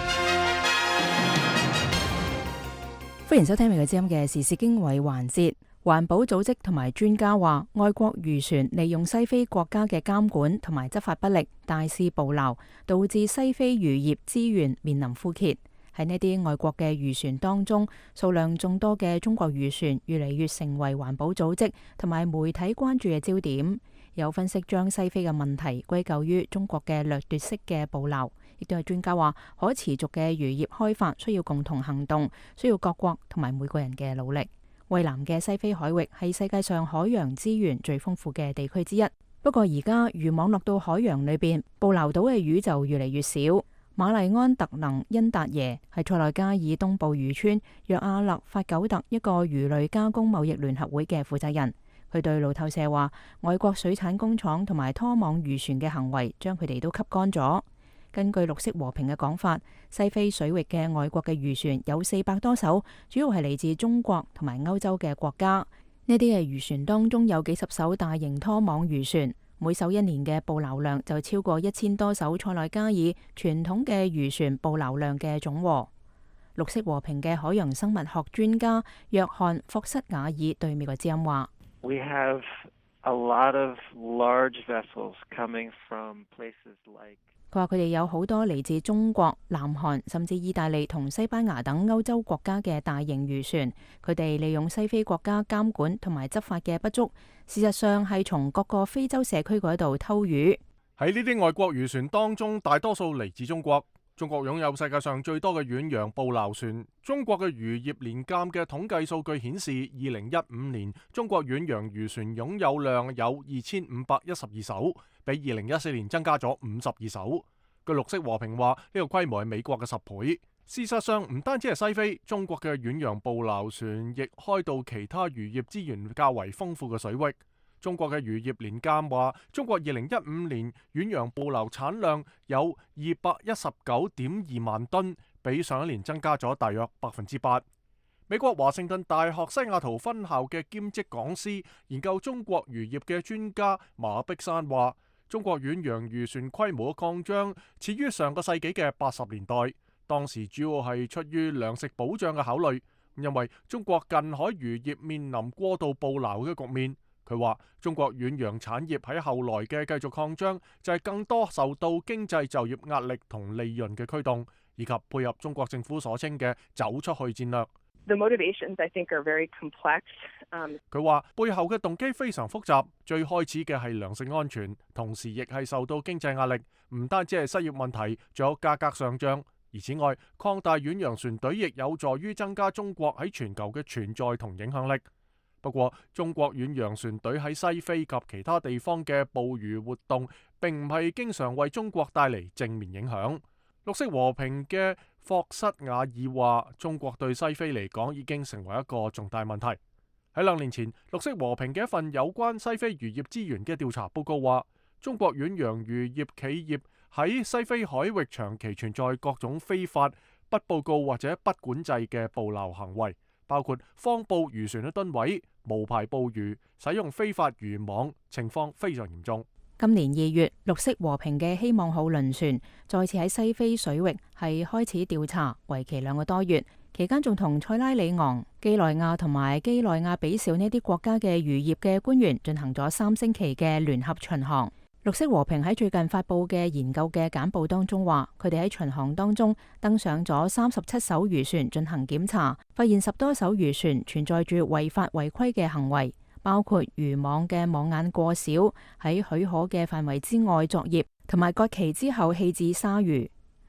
歡迎收聽美國之音嘅時事經緯環節。環保組織同埋專家話，外國漁船利用西非國家嘅監管同埋執法不力，大肆捕撈，導致西非漁業資源面臨枯竭。喺呢啲外國嘅漁船當中，數量眾多嘅中國漁船越嚟越成為環保組織同埋媒體關注嘅焦點。有分析將西非嘅問題歸咎於中國嘅掠奪式嘅捕撈，亦都係專家話，可持續嘅漁業開發需要共同行動，需要各國同埋每個人嘅努力。蔚藍嘅西非海域係世界上海洋資源最豐富嘅地區之一，不過而家漁網落到海洋裏邊，捕撈到嘅魚就越嚟越少。馬麗安特能恩達耶係塞內加爾東部漁村約阿勒法九特一個魚類加工貿易聯合會嘅負責人，佢對路透社話，外國水產工廠同埋拖網漁船嘅行為將佢哋都吸乾咗。根據綠色和平嘅講法，西非水域嘅外國嘅漁船有四百多艘，主要係嚟自中國同埋歐洲嘅國家。呢啲嘅漁船當中有幾十艘大型拖網漁船，每艘一年嘅捕撈量就超過一千多艘塞內加爾傳統嘅漁船捕撈量嘅總和。綠色和平嘅海洋生物學專家約翰霍塞瓦爾對美國之音話 ：We have a lot of large vessels coming from places like 佢話：佢哋有好多嚟自中國、南韓，甚至意大利同西班牙等歐洲國家嘅大型漁船。佢哋利用西非國家監管同埋執法嘅不足，事實上係從各個非洲社區嗰度偷魚。 喺呢啲外國漁船當中，大多數嚟自中國。中國擁有世界上最多嘅遠洋捕撈船。中國嘅漁業年鑑嘅統計數據顯示，二零一五年中國遠洋漁船擁有量有二千五百一十二艘，比二零一四年增加咗五十二艘。據綠色和平話，呢個規模係美國嘅十倍。事實上，唔單止係西非，中國嘅遠洋捕撈船亦開到其他漁業資源較為豐富嘅水域。中國嘅漁業年鑑話，中國二零一五年遠洋捕撈產量有二百一十九點二萬噸，比上一年增加咗大約百分之八。美國華盛頓大學西雅圖分校嘅兼職講師、研究中國漁業嘅專家馬碧山話，中國遠洋漁船規模嘅擴張始於上個世紀嘅八十年代，當時主要係出於糧食保障嘅考慮，因為中國近海漁業面臨過度捕撈嘅局面。佢話：中國遠洋產業喺後來嘅繼續擴張，就係更多受到經濟就業壓力同利潤嘅驅動，以及配合中國政府所稱嘅走出去戰略。 The motivations, I think, are very complex. 佢話背後嘅動機非常複雜，最開始嘅係糧食安全，同時亦係受到經濟壓力，唔單止係失業問題，仲有價格上漲。而此外，擴大遠洋船隊亦有助於增加中國喺全球嘅存在同影響力。不過，中國遠洋船隊喺西非及其他地方嘅捕魚活動並唔係經常為中國帶嚟正面影響。綠色和平嘅霍塞瓦爾話：中國對西非嚟講已經成為一個重大問題。喺兩年前，綠色和平嘅一份有關西非漁業資源嘅調查報告話，中國遠洋漁業企業喺西非海域長期存在各種非法、不報告或者不管制嘅捕撈行為，包括謊報漁船嘅噸位、無牌捕魚、使用非法漁網，情況非常嚴重。 今年二月，綠色和平嘅希望號輪船再次喺西非水域係開始調查，為期兩個多月。期間仲同塞拉利昂、基內亞同埋基內亞比紹呢啲國家嘅漁業嘅官員進行咗三星期嘅聯合巡航。綠色和平喺最近發佈嘅研究嘅簡報當中話，佢哋喺巡航當中登上咗三十七艘漁船進行檢查，發現十多艘漁船存在住違法違規嘅行為，包括漁網嘅網眼過小、喺許可嘅範圍之外作業，同埋割鰭之後棄置鯊魚。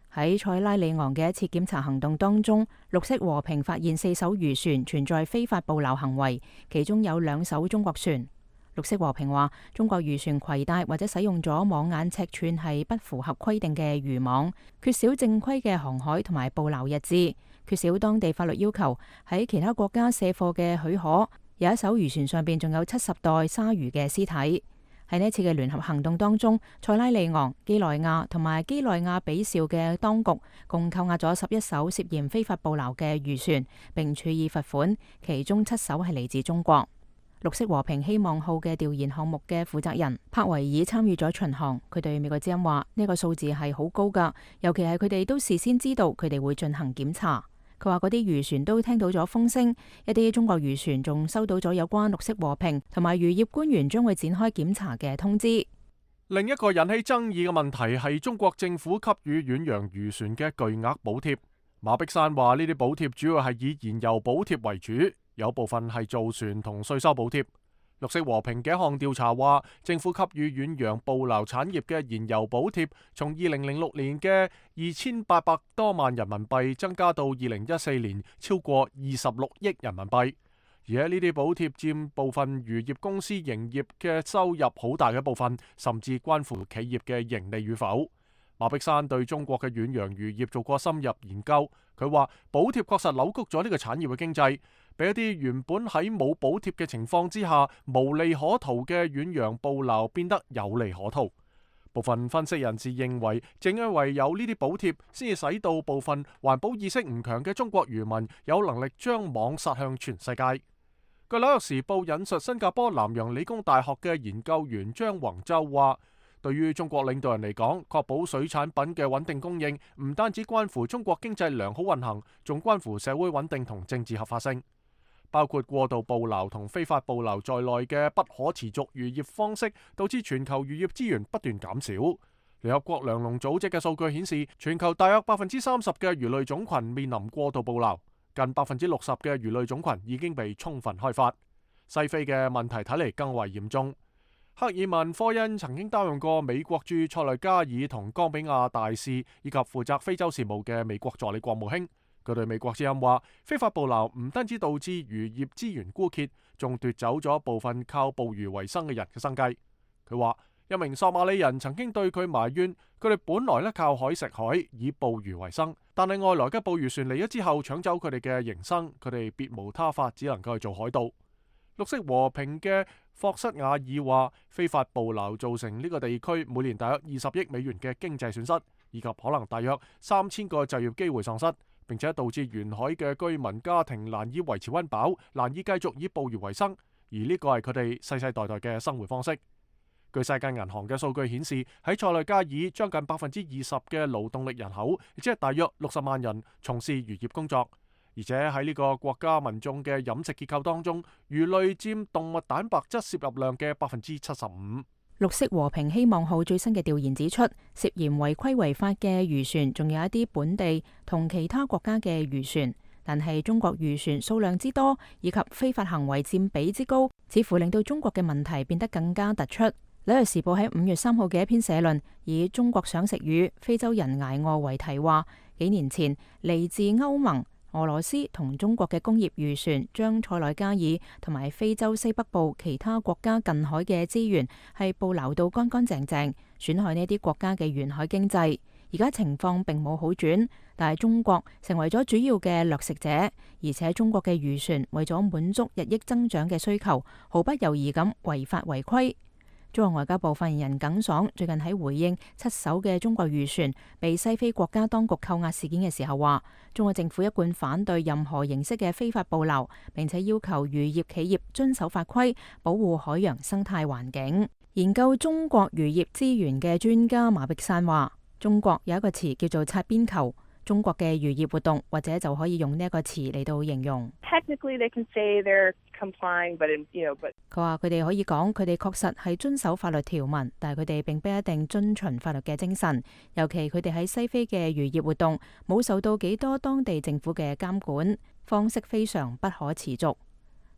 喺塞拉利昂嘅一次檢查行動當中，綠色和平發現四艘漁船存在非法捕撈行為，其中有兩艘中國船。綠色和平話，中國漁船攜帶或者使用咗網眼尺寸係不符合規定嘅漁網，缺少正規嘅航海同埋捕撈日誌，缺少當地法律要求喺其他國家卸貨嘅許可。有一艘漁船上邊仲有七十袋鯊魚嘅屍體。喺呢一次嘅聯合行動當中，塞拉利昂、幾內亞同埋幾內亞比紹嘅當局共扣押咗十一艘涉嫌非法捕撈嘅漁船，並處以罰款，其中七艘係嚟自中國。綠色和平希望號嘅調研項目嘅負責人帕維爾參與咗巡航，佢對美國之音話：呢個數字係好高㗎，尤其係佢哋都事先知道佢哋會進行檢查。佢話嗰啲漁船都聽到咗風聲，一啲中國漁船仲收到咗有關綠色和平同埋漁業官員將會展開檢查嘅通知。 另一個引起爭議嘅問題係中國政府給予遠洋漁船嘅巨額補貼。馬碧山話呢啲補貼主要係以燃油補貼為主，有部分係造船同稅收補貼。綠色和平嘅一項調查話，政府給予遠洋捕撈產業嘅燃油補貼，從二零零六年嘅二千八百多萬人民幣增加到二零一四年超過二十六億人民幣。而喺呢啲補貼佔部分漁業公司營業嘅收入好大嘅部分，甚至關乎企業嘅盈利與否。馬碧山對中國嘅遠洋漁業做過深入研究，佢話補貼確實扭曲咗呢個產業嘅經濟，俾一啲原本喺冇補貼嘅情況之下無利可圖嘅遠洋捕撈變得有利可圖。部分分析人士認為，正因為有呢啲補貼，先至使到部分環保意識唔強嘅中國漁民有能力將網撒向全世界。據紐約時報引述新加坡南洋理工大學嘅研究員張宏洲話，對於中國領導人嚟講，確保水產品嘅穩定供應，唔單止關乎中國經濟良好運行，仲關乎社會穩定同政治合法性。包括過度捕撈同非法捕撈在內嘅不可持續漁業方式，導致全球漁業資源不斷減少。聯合國糧農組織嘅數據顯示，全球大約百分之三十嘅魚類種群面臨過度捕撈，近百分之六十嘅魚類種群已經被充分開發。西非嘅問題睇嚟更為嚴重。克爾文科恩曾經擔任過美國駐塞內加爾同岡比亞大使，以及負責非洲事務嘅美國助理國務卿。佢對美國之音話：非法捕撈唔單止導致漁業資源枯竭，仲奪走咗部分靠捕魚為生嘅人嘅生計。佢話一名索馬里人曾經對佢埋怨，佢哋本來咧靠海食海，以捕魚為生，但係外來嘅捕魚船嚟咗之後，搶走佢哋嘅營生，佢哋別無他法，只能夠去做海盜。綠色和平嘅霍塞亞爾話：非法捕撈造成呢個地區每年大約二十億美元嘅經濟損失，以及可能大約三千個就業機會喪失，並且導致沿海嘅居民家庭難以維持溫飽，難以繼續以捕魚為生，而呢個係佢哋世世代代嘅生活方式。據世界銀行嘅數據顯示，喺塞內加爾將近百分之二十嘅勞動力人口，亦即係大約六十萬人從事漁業工作。而且喺呢個國家民眾嘅飲食結構當中，魚類佔動物蛋白質攝入量嘅百分之七十五。 綠色和平希望號最新嘅調研指出，涉嫌違規違法嘅漁船仲有一啲本地同其他國家嘅漁船，但係中國漁船數量之多以及非法行為佔比之高，似乎令到中國嘅問題變得更加突出。紐約時報喺五月三號嘅一篇社論，以中國想食魚，非洲人挨餓為題，話幾年前嚟自歐盟、俄羅斯同中國嘅工業漁船將塞內加爾同埋非洲西北部其他國家近海嘅資源係捕撈到乾乾淨淨，損害呢啲國家嘅沿海經濟。而家情況並冇好轉，但係中國成為咗主要嘅掠食者，而且中國嘅漁船為咗滿足日益增長嘅需求，毫不猶豫咁違法違規。中國外交部發言人耿爽最近喺回應七艘嘅中國漁船被西非國家當局扣押事件嘅時候話，中國政府一貫反對任何形式嘅非法捕撈，並且要求漁業企業遵守法規，保護海洋生態環境。研究中國漁業資源嘅專家馬碧山話，中國有一個詞叫做擦邊球，中國嘅漁業活動或者就可以用呢一個詞嚟到形容。 Technically, they can say they're complying, but you know, but 佢話佢哋可以講佢哋確實係遵守法律條文，但係佢哋並不一定遵循法律嘅精神。尤其佢哋喺西非嘅漁業活動冇受到幾多當地政府嘅監管，方式非常不可持續。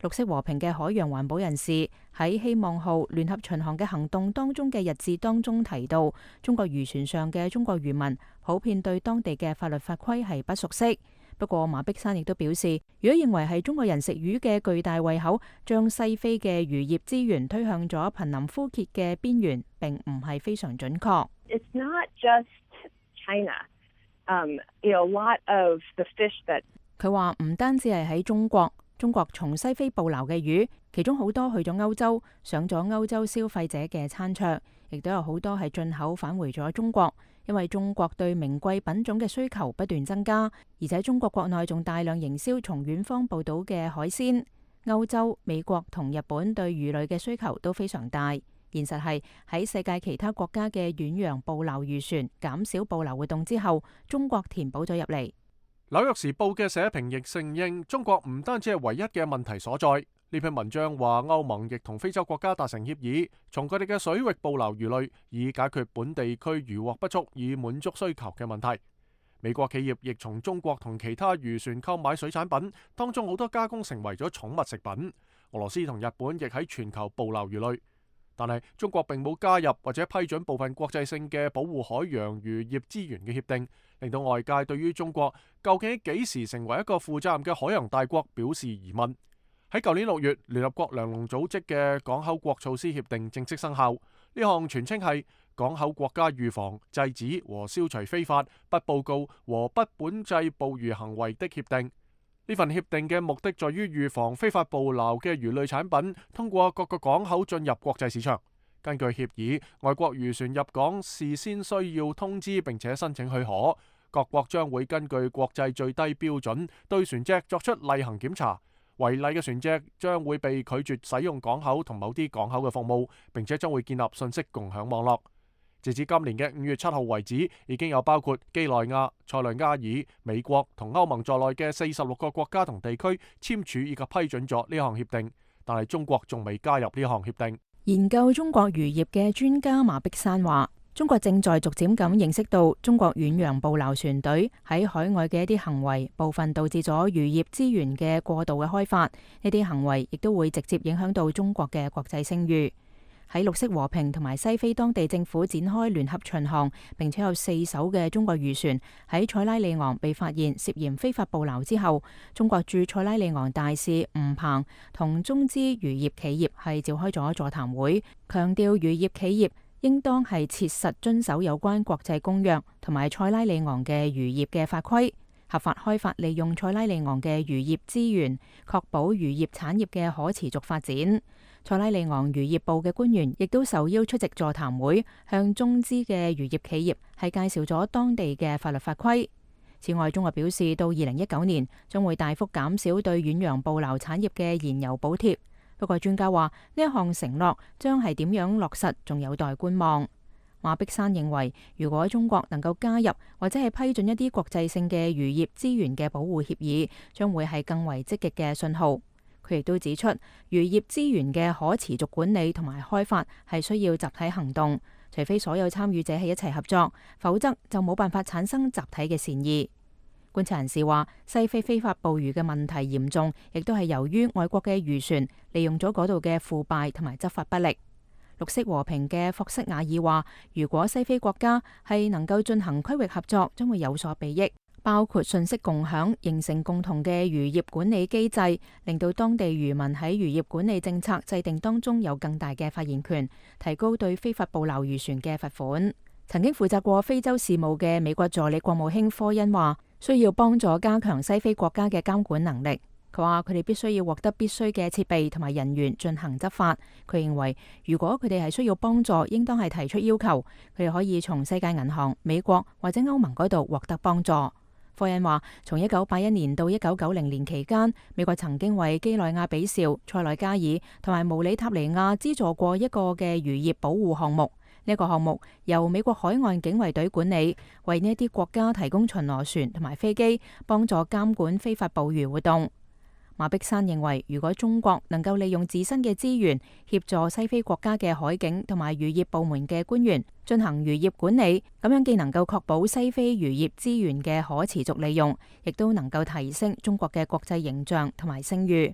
綠色和平嘅海洋環保人士喺希望號聯合巡航嘅行動當中嘅日誌當中提到，中國漁船上嘅中國漁民普遍對當地嘅法律法規係不熟悉。不過馬碧山亦都表示，如果認為係中國人食魚嘅巨大胃口將西非嘅漁業資源推向咗瀕臨枯竭嘅邊緣，並唔係非常準確。 It's not just China. Um, you know, a lot of the fish that 佢話唔單止係喺中國。中國從西非捕撈嘅魚，其中好多去咗歐洲，上咗歐洲消費者嘅餐桌，亦都有好多係進口返回咗中國，因為中國對名貴品種嘅需求不斷增加，而且中國國內仲大量營銷從遠方捕到嘅海鮮。歐洲、美國同日本對魚類嘅需求都非常大。現實係喺世界其他國家嘅遠洋捕撈漁船減少捕撈活動之後，中國填補咗入嚟。 紐約時報嘅社評亦承認，中國唔單止係唯一嘅問題所在。呢篇文章話，歐盟亦同非洲國家達成協議，從佢哋嘅水域捕撈魚類，以解決本地區漁獲不足，以滿足需求嘅問題。美國企業亦從中國同其他漁船購買水產品，當中好多加工成為咗寵物食品。俄羅斯同日本亦喺全球捕撈魚類。但係中國並冇加入或者批准部分國際性嘅保護海洋漁業資源嘅協定，令到外界對於中國究竟幾時成為一個負責任嘅海洋大國表示疑問。喺舊年六月，聯合國糧農組織嘅港口國措施協定正式生效。呢項全稱係港口國家預防、制止和消除非法、不報告和不本制捕魚行為的協定。呢份協定嘅目的在於預防非法捕撈嘅魚類產品通過各個港口進入國際市場。根據協議，外國漁船入港事先需要通知並且申請許可，各國將會根據國際最低標準對船隻作出例行檢查。違例嘅船隻將會被拒絕使用港口同某啲港口嘅服務，並且將會建立信息共享網絡。截至今年嘅五月七號為止，已經有包括基內亞、塞內加爾、美國同歐盟在內嘅四十六個國家同地區簽署以及批准咗呢項協定，但係中國仲未加入呢項協定。 研究中國漁業嘅專家馬碧山話，中國正在逐漸咁認識到中國遠洋捕撈船隊喺海外嘅一啲行為，部分導致咗漁業資源嘅過度嘅開發，呢啲行為亦都會直接影響到中國嘅國際聲譽。喺綠色和平同埋西非當地政府展開聯合巡航，並且有四艘嘅中國漁船喺塞拉利昂被發現涉嫌非法捕撈之後，中國駐塞拉利昂大使吳鵬同中資漁業企業係召開咗座談會，強調漁業企業應當係切實遵守有關國際公約同埋塞拉利昂嘅漁業嘅法規，合法開發利用塞拉利昂嘅漁業資源，確保漁業產業嘅可持續發展。塞拉利昂漁業部嘅官員亦都受邀出席座談會，向中資嘅漁業企業係介紹咗當地嘅法律法規。此外，中國表示到二零一九年將會大幅減少對遠洋捕撈產業嘅燃油補貼。不過專家話呢一項承諾將係點樣落實，仲有待觀望。馬碧山認為，如果中國能夠加入或者係批准一啲國際性嘅漁業資源嘅保護協議，將會係更為積極嘅信號。佢亦都指出，漁業資源嘅可持續管理同埋開發係需要集體行動，除非所有參與者係一齊合作，否則就冇辦法產生集體嘅善意。觀察人士話，西非非法捕魚嘅問題嚴重，亦都係由於外國嘅漁船利用咗嗰度嘅腐敗同埋執法不力。綠色和平嘅霍瑟瓦爾話，如果西非國家係能夠進行區域合作，將會有所裨益。包括信息共享，形成共同嘅漁業管理機制，令到當地漁民喺漁業管理政策制定當中有更大嘅發言權，提高對非法捕撈漁船嘅罰款。曾經負責過非洲事務嘅美國助理國務卿科恩話，需要幫助加強西非國家嘅監管能力。佢話佢哋必須要獲得必須嘅設備同埋人員進行執法。佢認為如果佢哋係需要幫助，應當係提出要求，佢哋可以從世界銀行、美國或者歐盟嗰度獲得幫助。科恩話，從一九八一年到一九九零年期間，美國曾經為基內亞比紹、塞內加爾同埋毛里塔尼亞資助過一個嘅漁業保護項目。呢、這個項目由美國海岸警衛隊管理，為呢一啲國家提供巡邏船同埋飛機，幫助監管非法捕魚活動。馬碧山認為，如果中國能夠利用自身嘅資源，協助西非國家嘅海警同埋漁業部門嘅官員進行漁業管理，咁樣既能夠確保西非漁業資源嘅可持續利用，亦都能夠提升中國嘅國際形象同埋聲譽。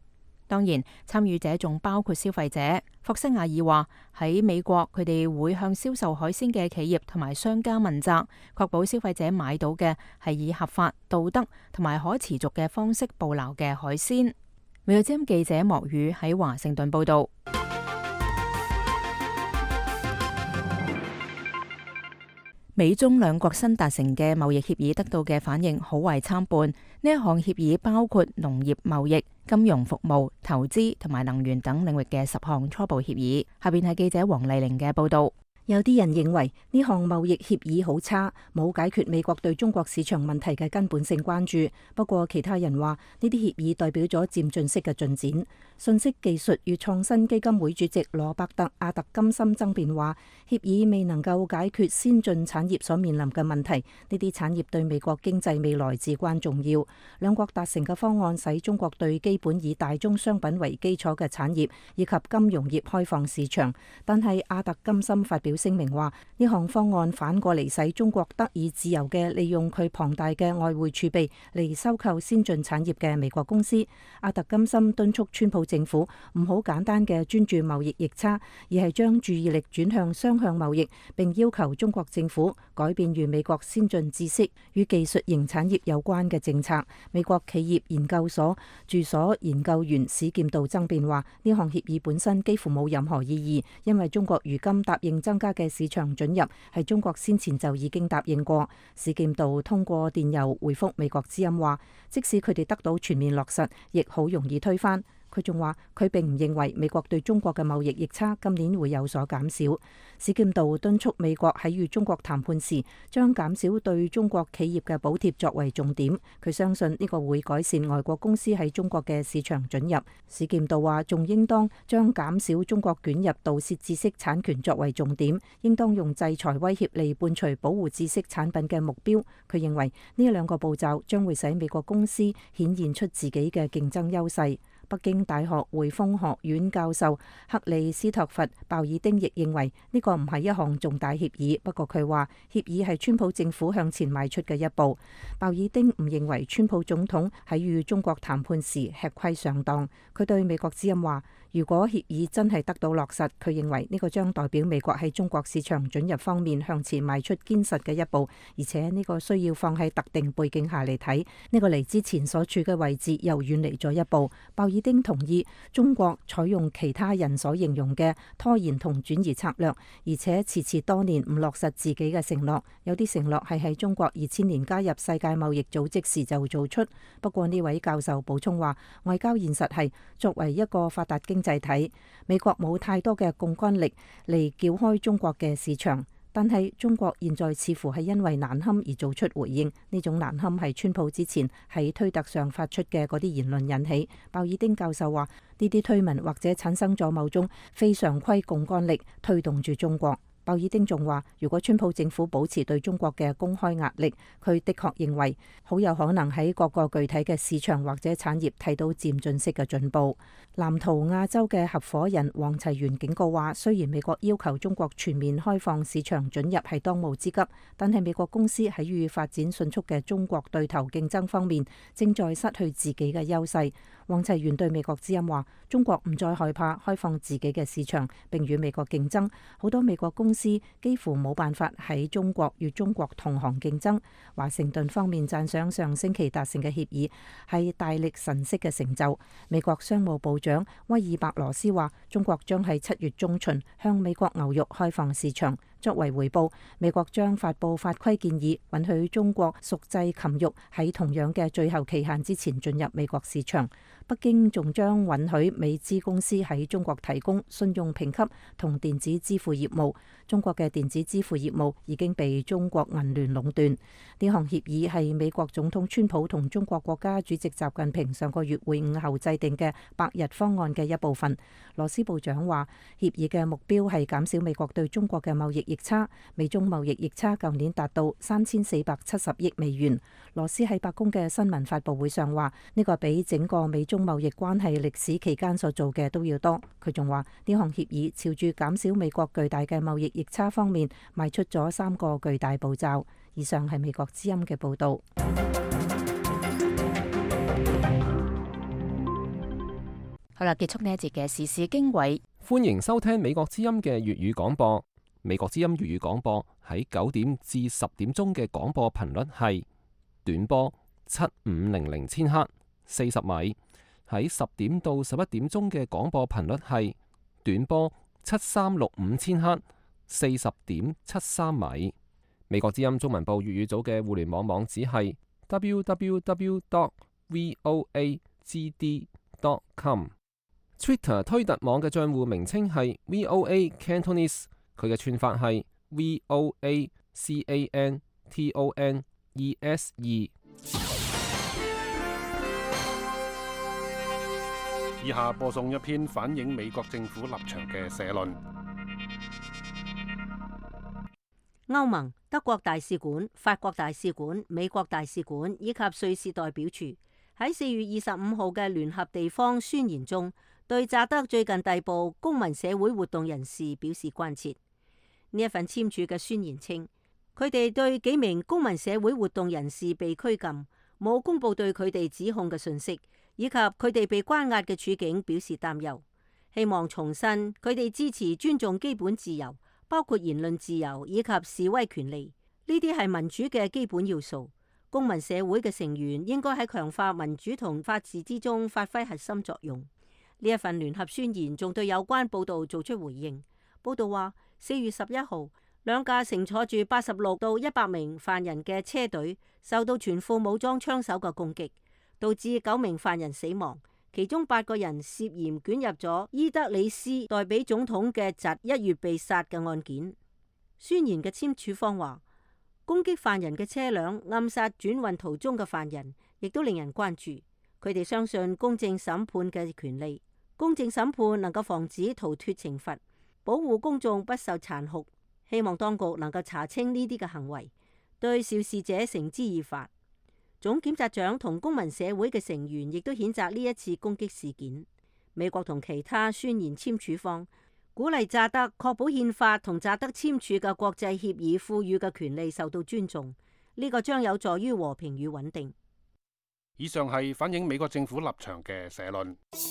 當然，參與者仲包括消費者。霍西亞爾話喺美國，佢哋會向銷售海鮮嘅企業同埋商家問責，確保消費者買到嘅係以合法、道德同埋可持續嘅方式捕撈嘅海鮮。美國之音記者莫宇喺華盛頓報導。美中兩國新達成嘅貿易協議得到嘅反應好壞參半。呢一項協議包括農業貿易、金融服務、投資同埋能源等領域嘅十項初步協議。下邊係記者黃麗玲嘅報導。 有啲人認為呢項貿易協議好差，冇解決美國對中國市場問題嘅根本性關注。不過其他人話呢啲協議代表咗漸進式嘅進展。信息技術與創新基金會主席羅伯特·阿特金森爭辯話，協議未能夠解決先進產業所面臨嘅問題，呢啲產業對美國經濟未來至關重要。兩國達成嘅方案使中國對基本以大宗商品為基礎嘅產業以及金融業開放市場，但係阿特金森發表聲明話，呢項方案反過嚟使中國得以自由嘅利用佢龐大嘅外匯儲備嚟收購先進產業嘅美國公司。阿特金森敦促川普政府唔好簡單嘅專注貿易逆差，而係將注意力轉向雙向貿易，並要求中國政府改變與美國先進知識與技術型產業有關嘅政策。美國企業研究所駐所研究員史劍道爭辯話，呢項協議本身幾乎冇任何意義，因為中國如今答應增加嘅市場准入係中國先前就已經答應過。史劍道通過電郵回覆美國之音話，即使佢哋得到全面落實，亦好容易推翻。佢仲話佢並唔認為美國對中國嘅貿易逆差今年會有所減少。史劍道敦促美國喺與中國談判時，將減少對中國企業嘅補貼作為重點。佢相信呢個會改善外國公司喺中國嘅市場准入。史劍道話，仲應當將減少中國捲入盜竊知識產權作為重點，應當用制裁威脅嚟伴隨保護知識產品嘅目標。佢認為呢兩個步驟將會使美國公司顯現出自己嘅競爭優勢。北京大學匯豐學院教授克里斯托弗·鮑爾丁亦認為呢個唔係一項重大協議，不過佢話協議係川普政府向前邁出嘅一步。鮑爾丁唔認為川普總統喺與中國談判時吃虧上當。佢對美國之音話，如果協議真係得到落實，佢認為呢個將代表美國喺中國市場准入方面向前邁出堅實嘅一步，而且呢個需要放喺特定背景下嚟睇，呢個離之前所處嘅位置又遠離咗一步。鮑爾丁同意中國採用其他人所形容嘅拖延同轉移策略，而且遲遲多年唔落實自己嘅承諾。有啲承諾係喺中國二千年加入世界貿易組織時就做出。不過呢位教授補充話，外交現實係作為一個發達經濟體，美國冇太多嘅槓桿力嚟撬開中國嘅市場。但係中國現在似乎係因為難堪而做出回應，呢種難堪係川普之前喺推特上發出嘅嗰啲言論引起。鮑爾丁教授話，呢啲推文或者產生咗某種非常規槓桿力，推動住中國。鮑爾丁仲話，如果川普政府保持對中國嘅公開壓力，佢的確認為好有可能喺各個具體嘅市場或者產業睇到漸進式嘅進步。藍圖亞洲嘅合夥人黃齊源警告話，雖然美國要求中國全面開放市場准入係當務之急，但係美國公司喺與發展迅速嘅中國對頭競爭方面，正在失去自己嘅優勢。黃齊源對美國之音話，中國唔再害怕開放自己嘅市場並與美國競爭，好多美國公司幾乎冇辦法喺中國與中國同行競爭。華盛頓方面讚賞上星期達成嘅協議係大力神式嘅成就。美國商務部長威爾伯羅斯話，中國將喺七月中旬向美國牛肉開放市場。作為回報，美國將發布法規建議，允許中國熟製禽肉喺同樣嘅最後期限之前進入美國市場。北京仲將允許美資公司喺中國提供信用評級同電子支付業務。中國嘅電子支付業務已經被中國銀聯壟斷。呢項協議係美國總統川普同中國國家主席習近平上個月會晤後制定嘅百日方案嘅一部分。羅斯部長話，協議嘅目標係減少美國對中國嘅貿易逆差。美中貿易逆差舊年達到三千四百七十億美元。羅斯喺白宮嘅新聞發佈會上話，呢個比整個美中貿易關係歷史期間所做嘅都要多。佢仲話，呢項協議朝住減少美國巨大嘅貿易逆差方面邁出咗三個巨大步驟。以上係美國之音嘅報導。 好啦，結束呢一節嘅時事經緯。 歡迎收聽美國之音嘅粵語廣播。美國之音粵語廣播喺九點至十點鐘嘅廣播頻率係短波七五零零千赫四十米，喺十點到十一點鐘嘅廣播頻率係短波七三六五千赫四十點七三米。美國之音中文部粵語組嘅互聯網網址係 double-u double-u double-u dot voa g d dot com。Twitter 推特網嘅賬戶名稱係 V O A Cantonese， 佢嘅串法係 V O A C A N T O N E S E。 以下播送一篇反映美國政府立場嘅社論。 歐盟、德國大使館、法國大使館、美國大使館以及瑞士代表處喺四月二十五號嘅聯合地方宣言中，對乍得最近逮捕公民社會活動人士表示關切。呢一份簽署嘅宣言稱，佢哋對幾名公民社會活動人士被拘禁，冇公布對佢哋指控嘅信息，以及佢哋被關押嘅處境表示擔憂，希望重申佢哋支持尊重基本自由，包括言論自由以及示威權利。呢啲係民主嘅基本要素。公民社會嘅成員應該喺強化民主同法治之中發揮核心作用。呢一份聯合宣言仲對有關報導做出回應。報導話，四月十一號，兩架乘坐住八十六到一百名犯人嘅車隊受到全副武裝槍手嘅攻擊，導致九名犯人死亡，其中八個人涉嫌捲入咗伊德里斯代比總統嘅侄一月被殺嘅案件。宣言嘅簽署方話，攻擊犯人嘅車輛暗殺轉運途中嘅犯人，亦都令人關注。佢哋相信公正審判嘅權利，公正審判能夠防止逃脫懲罰，保護公眾不受殘酷。希望當局能夠查清呢啲嘅行為，對肇事者繩之以法。總檢察長同公民社會嘅成員亦都譴責呢一次攻擊事件。美國同其他宣言簽署方鼓勵乍得確保憲法同乍得簽署嘅國際協議賦予嘅權利受到尊重，呢個將有助於和平與穩定。 以上係反映美國政府立場嘅社論。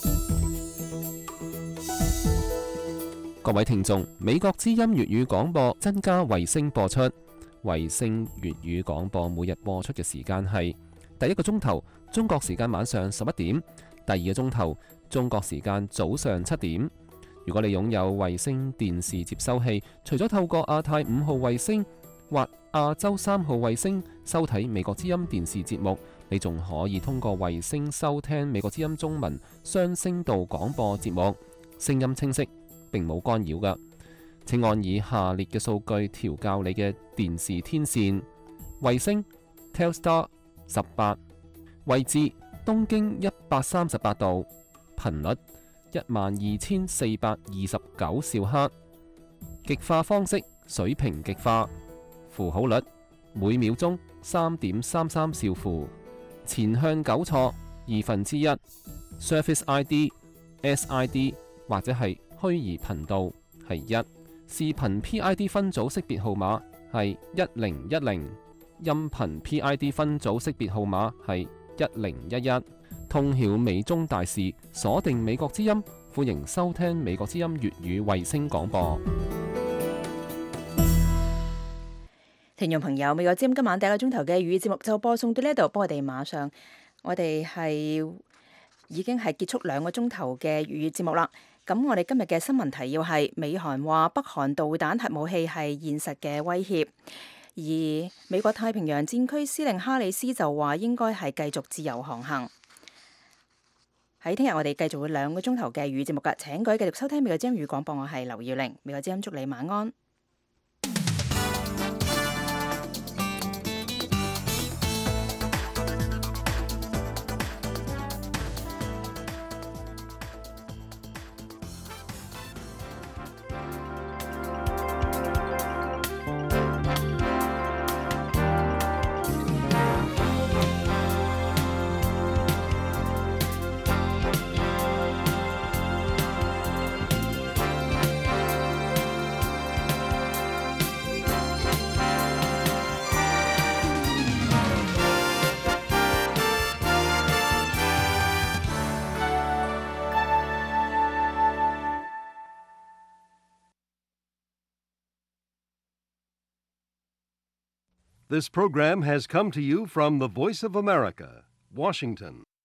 各位聽眾，美國之音粵語廣播增加衛星播出。衛星粵語廣播每日播出嘅時間係第一個鐘頭中國時間晚上十一點，第二個鐘頭中國時間早上七點。如果你擁有衛星電視接收器，除咗透過亞太五號衛星或亞洲三號衛星收睇美國之音電視節目，你仲可以通過衛星收聽美國之音中文雙聲道廣播節目，聲音清晰，並冇干擾㗎。請按以下列嘅數據調校你嘅電視天線：衛星 Telstar 十八，位置東經一百三十八度，頻率一萬二千四百二十九兆赫，極化方式水平極化，符號率每秒鐘三點三三兆符，前向糾錯二分之一 ，Surface I D、S I D 或者係虛擬頻道係一，視頻 P I D 分組識別號碼係一零一零，音頻 P I D 分組識別號碼係一零一一。通曉美中大事，鎖定美國之音，歡迎收聽美國之音粵語衛星廣播。 聽眾朋友，美國之音今晚第一個鐘頭嘅粵語節目就播送到呢度，不過我哋馬上，我哋係已經係結束兩個鐘頭嘅粵語節目啦。咁我哋今日嘅新聞提要係美韓話北韓導彈核武器係現實嘅威脅，而美國太平洋戰區司令哈里斯就話應該係繼續自由航行。喺聽日我哋繼續會兩個鐘頭嘅粵語節目㗎，請各位繼續收聽美國之音粵語廣播，我係劉耀玲，美國之音祝你晚安。 This program has come to you from the Voice of America, Washington.